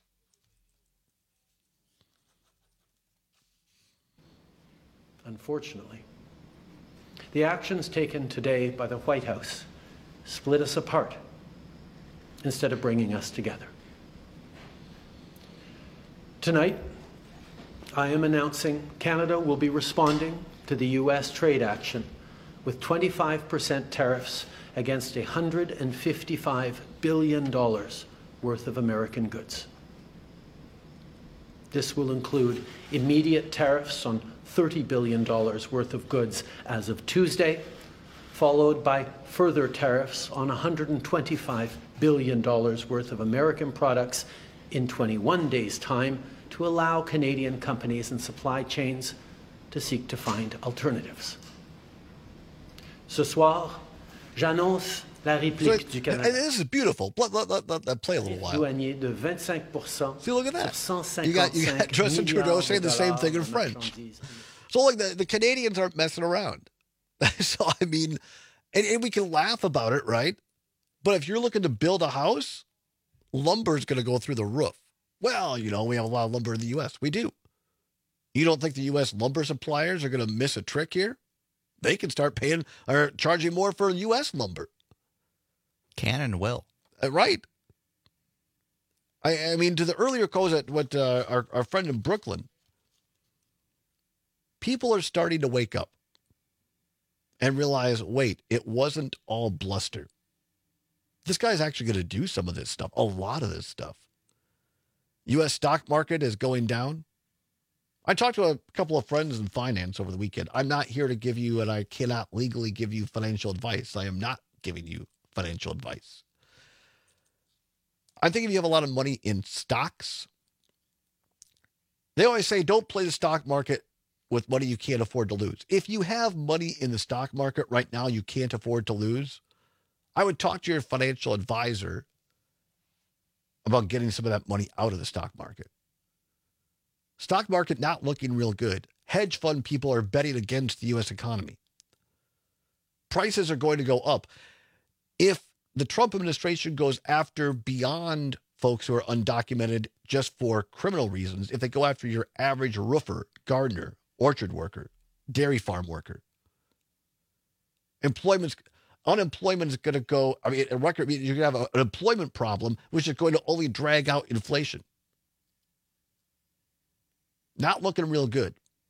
Unfortunately, the actions taken today by the White House split us apart instead of bringing us together. Tonight, I am announcing Canada will be responding to the U S trade action with twenty-five percent tariffs against one hundred fifty-five billion dollars worth of American goods. This will include immediate tariffs on thirty billion dollars worth of goods as of Tuesday, followed by further tariffs on one hundred twenty-five billion dollars worth of American products in twenty-one days' time, to allow Canadian companies and supply chains to seek to find alternatives. Ce soir, j'annonce La réplique du Canada. And this is beautiful. Let, let, let, let, let play a little while. Douanier de vingt-cinq percent. See, look at that. Sur You got, you got Justin Trudeau saying the same thing in French. So, like, the, the Canadians aren't messing around. So, I mean, and, and we can laugh about it, right? But if you're looking to build a house, lumber's going to go through the roof. Well, you know, we have a lot of lumber in the U S. We do. You don't think the U S lumber suppliers are going to miss a trick here? They can start paying or charging more for U S lumber. Can and will. Uh, right. I, I mean, to the earlier calls at what uh, our, our friend in Brooklyn, people are starting to wake up and realize, wait, it wasn't all bluster. This guy's actually going to do some of this stuff, a lot of this stuff. U S stock market is going down. I talked to a couple of friends in finance over the weekend. I'm not here to give you, and I cannot legally give you financial advice. I am not giving you financial advice. I think if you have a lot of money in stocks, they always say don't play the stock market with money you can't afford to lose. If you have money in the stock market right now you can't afford to lose, I would talk to your financial advisor about getting some of that money out of the stock market. Stock market not looking real good. Hedge fund people are betting against the U S economy. Prices are going to go up. If the Trump administration goes after beyond folks who are undocumented just for criminal reasons, if they go after your average roofer, gardener, orchard worker, dairy farm worker, employment's unemployment is going to go, I mean, a record, you're going to have an employment problem, which is going to only drag out inflation. Not looking real good.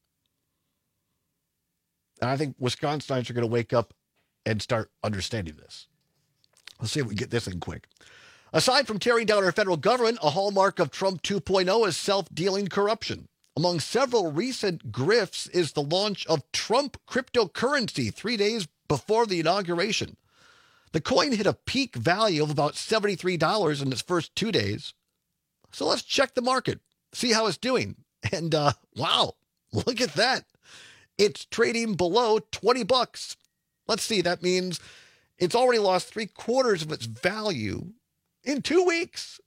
And I think Wisconsinites are going to wake up and start understanding this. Let's see if we can get this in quick. Aside from tearing down our federal government, a hallmark of Trump two point oh is self-dealing corruption. Among several recent grifts is the launch of Trump cryptocurrency three days before the inauguration. The coin hit a peak value of about seventy-three dollars in its first two days. So let's check the market, see how it's doing. And uh, wow, look at that. It's trading below twenty bucks. Let's see, that means it's already lost three quarters of its value in two weeks.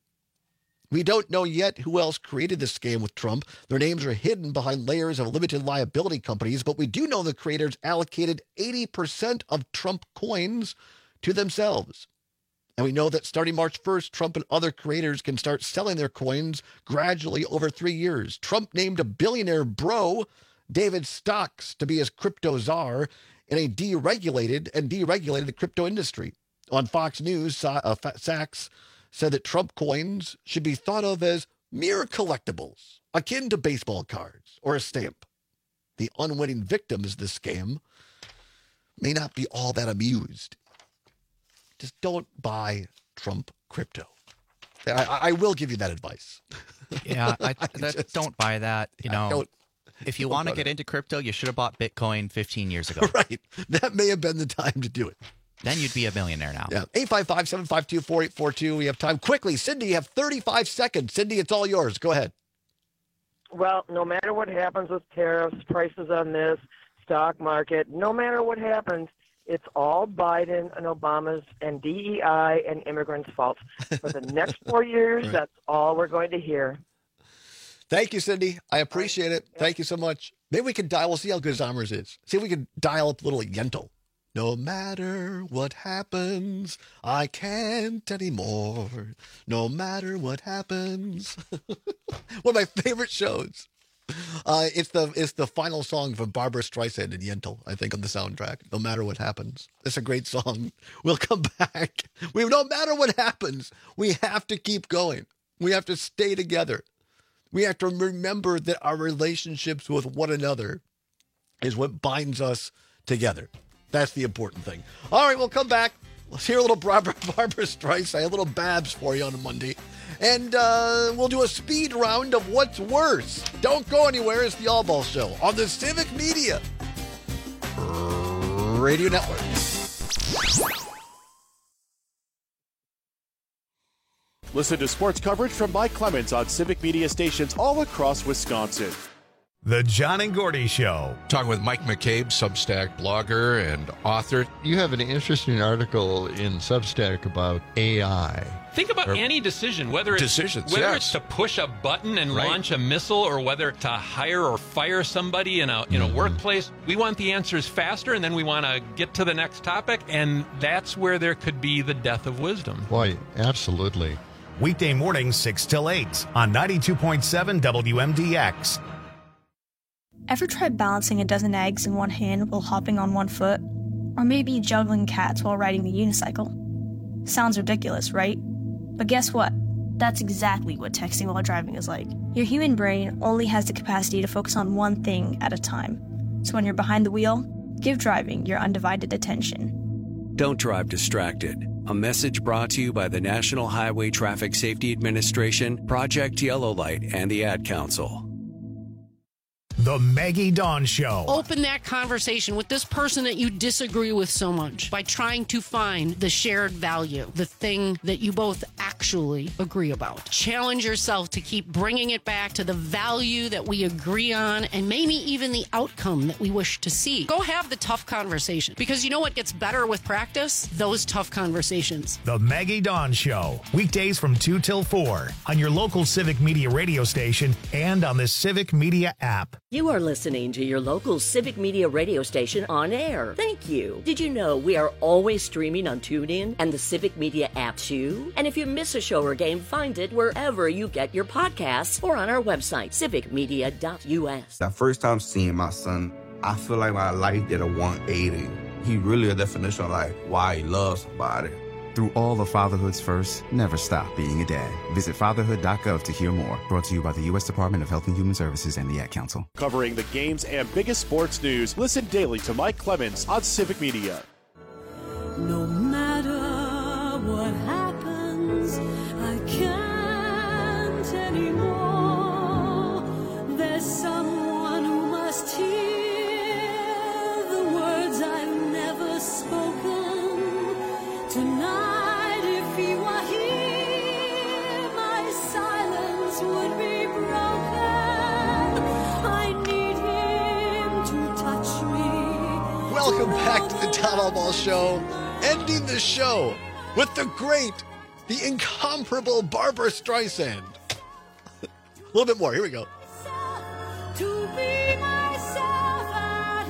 We don't know yet who else created this scam with Trump. Their names are hidden behind layers of limited liability companies, but we do know the creators allocated eighty percent of Trump coins to themselves. And we know that starting March first, Trump and other creators can start selling their coins gradually over three years. Trump named a billionaire bro, David Stocks, to be his crypto czar in a deregulated and deregulated the crypto industry. On Fox News, uh, Sachs said that Trump coins should be thought of as mere collectibles, akin to baseball cards or a stamp. The unwitting victims of this scam may not be all that amused. Just don't buy Trump crypto. I, I will give you that advice. Yeah, I, I that, just, don't buy that. You know, if you want to get it. into crypto, you should have bought Bitcoin fifteen years ago. Right. That may have been the time to do it. Then you'd be a millionaire now. Yeah. eight five five, seven five two, four eight four two. We have time. Quickly, Cindy, you have thirty-five seconds. Cindy, it's all yours. Go ahead. Well, no matter what happens with tariffs, prices on this, stock market, no matter what happens, it's all Biden and Obama's and D E I and immigrants' fault. For the next four years, right. That's all we're going to hear. Thank you, Cindy. I appreciate it. Yep. Thank you so much. Maybe we can dial. We'll see how good Zommers is. See if we can dial up a little Yentl. No matter what happens, I can't anymore. No matter what happens. One of my favorite shows. Uh, it's the it's the final song from Barbara Streisand and Yentl, I think, on the soundtrack. No matter what happens. It's a great song. We'll come back. We no matter what happens, we have to keep going. We have to stay together. We have to remember that our relationships with one another is what binds us together. That's the important thing. All right, we'll come back. Let's hear a little Barbara, Barbara Streisand, a little Babs for you on a Monday. And uh, we'll do a speed round of what's worse. Don't go anywhere. It's the All Ball Show on the Civic Media Radio Network. Listen to sports coverage from Mike Clemens on Civic Media stations all across Wisconsin. The John and Gordy Show. Talking with Mike McCabe, Substack blogger and author. You have an interesting article in Substack about A I. Think about Or- any decision, whether it's Decisions, whether yes. it's to push a button and Right. launch a missile, or whether to hire or fire somebody in a in a workplace. We want the answers faster, and then we want to get to the next topic, and that's where there could be the death of wisdom. Why, absolutely. Weekday mornings, six till eight on ninety-two point seven W M D X. Ever tried balancing a dozen eggs in one hand while hopping on one foot? Or maybe juggling cats while riding the unicycle? Sounds ridiculous, right? But guess what? That's exactly what texting while driving is like. Your human brain only has the capacity to focus on one thing at a time. So when you're behind the wheel, give driving your undivided attention. Don't drive distracted. A message brought to you by the National Highway Traffic Safety Administration, Project Yellow Light, and the Ad Council. The Maggie Dawn Show. Open that conversation with this person that you disagree with so much by trying to find the shared value, the thing that you both actually agree about. Challenge yourself to keep bringing it back to the value that we agree on and maybe even the outcome that we wish to see. Go have the tough conversation, because you know what gets better with practice? Those tough conversations. The Maggie Dawn Show. Weekdays from two till four on your local Civic Media radio station and on the Civic Media app. You are listening to your local Civic Media radio station on air. Thank you. Did you know we are always streaming on TuneIn and the Civic Media app too? And if you miss a show or game, find it wherever you get your podcasts or on our website, civic media dot U S. That first time seeing my son, I feel like my life did a one eighty. He really a definition of like why he loves somebody. Through all of fatherhood's first, never stop being a dad. Visit fatherhood dot gov to hear more. Brought to you by the U S Department of Health and Human Services and the Ad Council. Covering the games and biggest sports news, listen daily to Mike Clemens on Civic Media. No matter what happens, I can't anymore. There's someone who must hear the words I've never spoken. Tonight, if he were here, my silence would be broken. I need him to touch me. Welcome back to the Tom Albaugh Show. Ending the show with the great, the incomparable Barbra Streisand. A little bit more. Here we go. To be myself at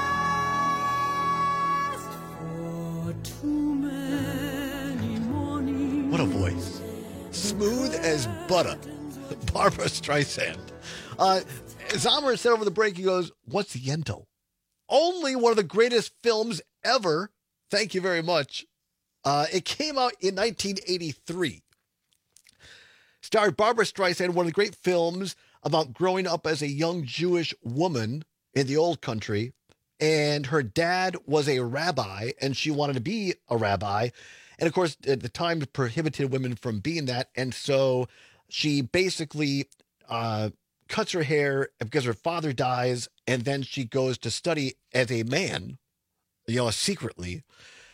last. For too many mornings. What a voice. Smooth as butter. Barbra Streisand. Uh, Zomer said over the break, he goes, what's Yentl? Only one of the greatest films ever. Thank you very much. Uh, it came out in nineteen eighty-three. Starred Barbra Streisand, one of the great films about growing up as a young Jewish woman in the old country. And her dad was a rabbi, and she wanted to be a rabbi. And of course, at the time, it prohibited women from being that. And so she basically uh, cuts her hair because her father dies, and then she goes to study as a man, you know, secretly.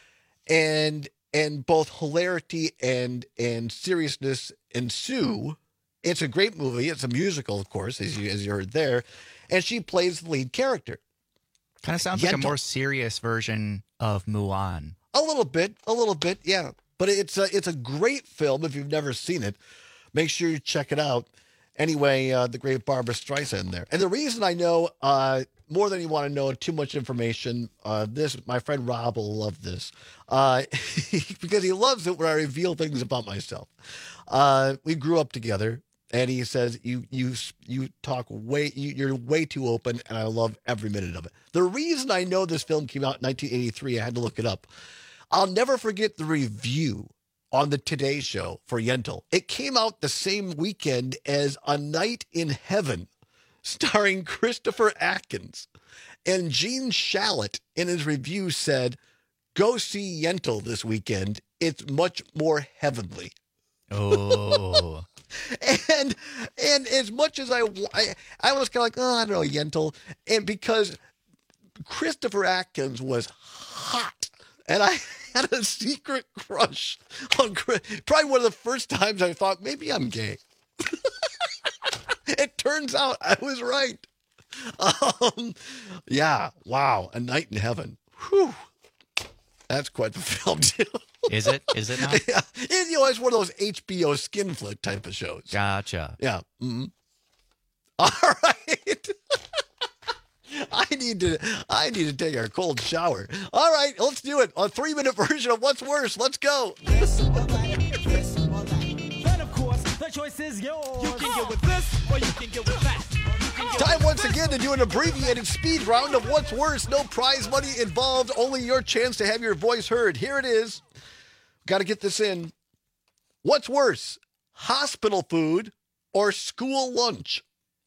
And and both hilarity and and seriousness ensue. It's a great movie. It's a musical, of course, as you as you heard there. And she plays the lead character. Kind of sounds Yentl. like a more serious version of Mulan. A little bit, a little bit, yeah. But it's a it's a great film. If you've never seen it, make sure you check it out. Anyway, uh, the great Barbra Streisand there. And the reason I know uh, more than you want to know too much information, uh, this my friend Rob will love this uh, because he loves it when I reveal things about myself. Uh, we grew up together, and he says you you you talk way you, you're way too open, and I love every minute of it. The reason I know this film came out in nineteen eighty-three, I had to look it up. I'll never forget the review on the Today Show for Yentl. It came out the same weekend as A Night in Heaven, starring Christopher Atkins. And Gene Shalit, in his review, said, go see Yentl this weekend. It's much more heavenly. Oh. and and as much as I, I, I was kind of like, oh, I don't know, Yentl. And because Christopher Atkins was hot. And I had a secret crush on Chris. Probably one of the first times I thought, maybe I'm gay. It turns out I was right. um, yeah, wow, A Night in Heaven. Whew. That's quite the film, too. Is it? Is it not? Yeah. It, you know, it's one of those H B O skin flick type of shows. Gotcha. Yeah. Mm-hmm. All right. I need to I need to take a cold shower. All right, let's do it. A three-minute version of What's Worse. Let's go. Then of course, the choice is yours. You can get with this or you can get with that. Time once again to do an abbreviated speed round of What's Worse. No prize money involved, only your chance to have your voice heard. Here it is. Got to get this in. What's worse, hospital food or school lunch?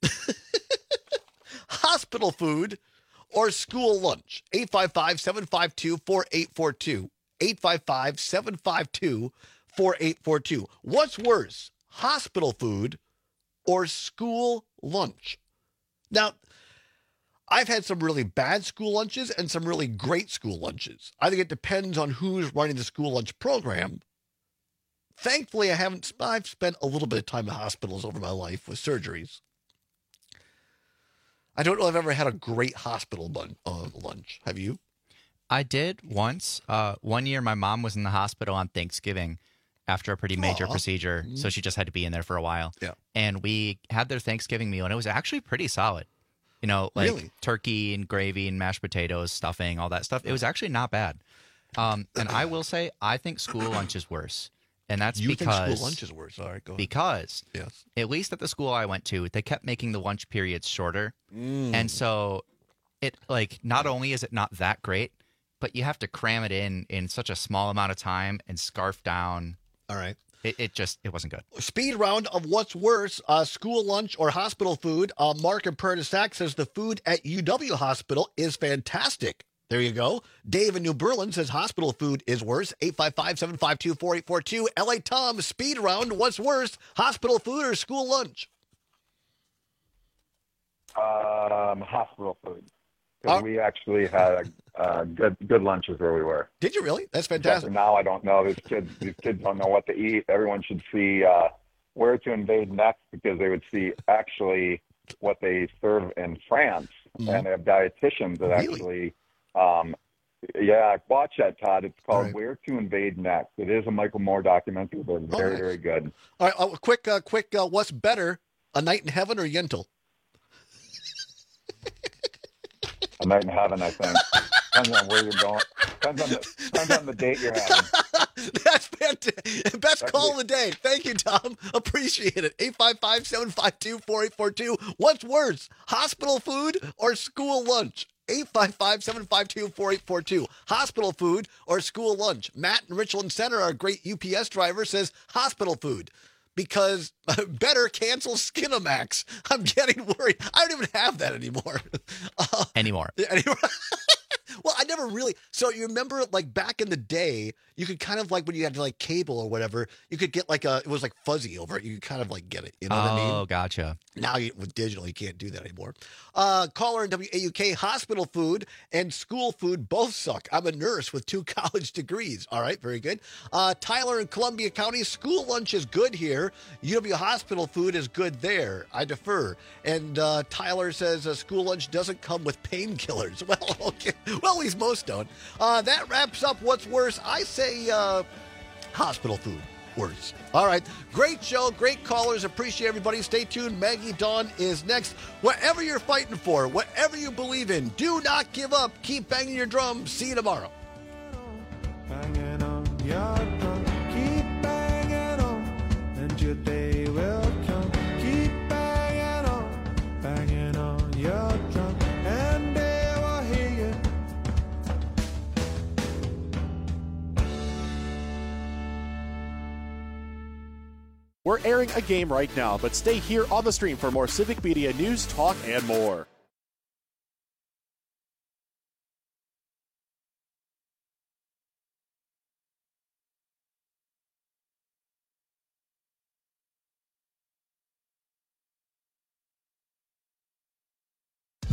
Hospital food or school lunch? eight five five, seven five two, four eight four two. eight five five, seven five two, four eight four two. What's worse, hospital food or school lunch? Now, I've had some really bad school lunches and some really great school lunches. I think it depends on who's running the school lunch program. Thankfully, I haven't, I've spent a little bit of time in hospitals over my life with surgeries. I don't know if I've ever had a great hospital bun, uh, lunch. Have you? I did once. Uh, one year, my mom was in the hospital on Thanksgiving after a pretty major Aw. procedure, so she just had to be in there for a while. Yeah. And we had their Thanksgiving meal, and it was actually pretty solid. You know, like Really? turkey and gravy and mashed potatoes, stuffing, all that stuff. It was actually not bad. Um, and I will say, I think school lunch is worse. And that's You think because school lunch is worse? All right, go ahead. Because Yes. at least at the school I went to, they kept making the lunch periods shorter. Mm. And so it like not only is it not that great, but you have to cram it in in such a small amount of time and scarf down. All right. It, it just it wasn't good. Speed round of What's Worse, uh, school lunch or hospital food. Uh, Mark in Prairie du Sac says the food at U W Hospital is fantastic. There you go. Dave in New Berlin says hospital food is worse. eight five five, seven five two, four eight four two. L A Tom, speed round. What's worse, hospital food or school lunch? Um, hospital food. 'Cause Oh. we actually had uh, good good lunches where we were. Did you really? That's But fantastic. now I don't know. These kids, these kids don't know what to eat. Everyone should see uh, Where to Invade Next, because they would see actually what they serve in France, Mhm. and they have dietitians that Really? actually. Um, yeah, watch that, Todd. It's called right. Where to Invade Next. It is a Michael Moore documentary, but it's very, nice. very good. All right, uh, quick, uh, quick. Uh, what's better, A Night in Heaven or Yentl? A Night in Heaven, I think. Depends on where you're going. Depends on the, depends on the date you're having. That's fantastic. Best call of the day. Thank you, Tom. Appreciate it. eight five five, seven five two, four eight four two. What's worse, hospital food or school lunch? eight five five, seven five two, four eight four two. Hospital food or school lunch? Matt in Richland Center, our great U P S driver, says hospital food. Because better cancel Skinamax. I'm getting worried. I don't even have that anymore. Uh, Anymore. anymore. Well, I never really. So you remember, like back in the day, you could kind of like when you had like cable or whatever, you could get like a. It was like fuzzy over it. You could kind of like get it. You know what I mean? Oh, gotcha. Now you, with digital, you can't do that anymore. Uh, caller in W A U K, hospital food and school food both suck. I'm a nurse with two college degrees. All right, very good. Uh, Tyler in Columbia County, school lunch is good here. U W hospital food is good there. I defer. And uh, Tyler says uh, school lunch doesn't come with painkillers. Well, okay. Well, at least most don't. Uh, that wraps up What's Worse. I say uh, hospital food. Worse. All right. Great show. Great callers. Appreciate everybody. Stay tuned. Maggie Dawn is next. Whatever you're fighting for, whatever you believe in, do not give up. Keep banging your drum. See you tomorrow. Banging on your drum, keep banging on, and your day will come. Keep banging on, banging on your drum, and they will hear you. We're airing a game right now, but stay here on the stream for more Civic Media news, talk, and more.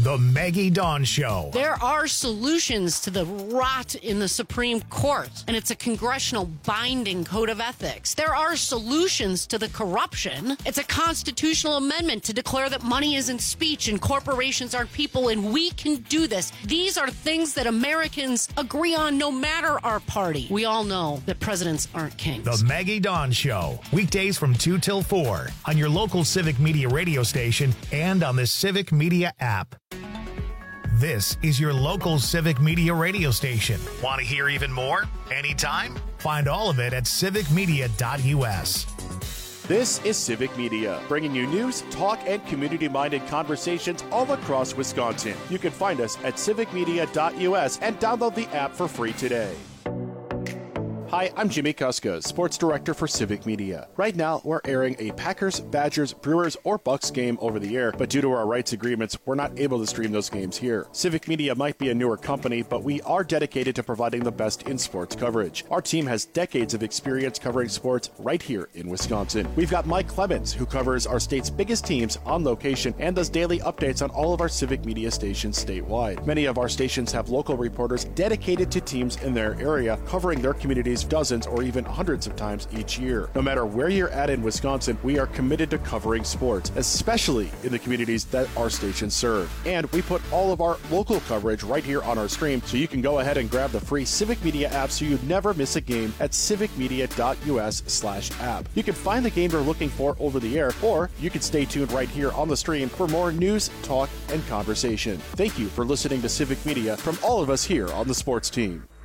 The Maggie Dawn Show. There are solutions to the rot in the Supreme Court, and it's a congressional binding code of ethics. There are solutions to the corruption. It's a constitutional amendment to declare that money isn't speech and corporations aren't people, and we can do this. These are things that Americans agree on no matter our party. We all know that presidents aren't kings. The Maggie Dawn Show. Weekdays from two till four on your local Civic Media radio station and on the Civic Media app. This is your local Civic Media radio station. Want to hear even more? Anytime? Find all of it at civic media dot u s. This is Civic Media, bringing you news, talk, and community-minded conversations all across Wisconsin. You can find us at civic media dot u s and download the app for free today. Hi, I'm Jimmy Kuska, Sports Director for Civic Media. Right now, we're airing a Packers, Badgers, Brewers, or Bucks game over the air, but due to our rights agreements, we're not able to stream those games here. Civic Media might be a newer company, but we are dedicated to providing the best in sports coverage. Our team has decades of experience covering sports right here in Wisconsin. We've got Mike Clemens, who covers our state's biggest teams on location and does daily updates on all of our Civic Media stations statewide. Many of our stations have local reporters dedicated to teams in their area, covering their communities dozens or even hundreds of times each year. No matter where you're at in Wisconsin, we are committed to covering sports, especially in the communities that our stations serve. And we put all of our local coverage right here on our stream, so you can go ahead and grab the free Civic Media app so you never miss a game at civic media dot u s slash app. You can find the game you're looking for over the air, or you can stay tuned right here on the stream for more news, talk, and conversation. Thank you for listening to Civic Media from all of us here on the sports team.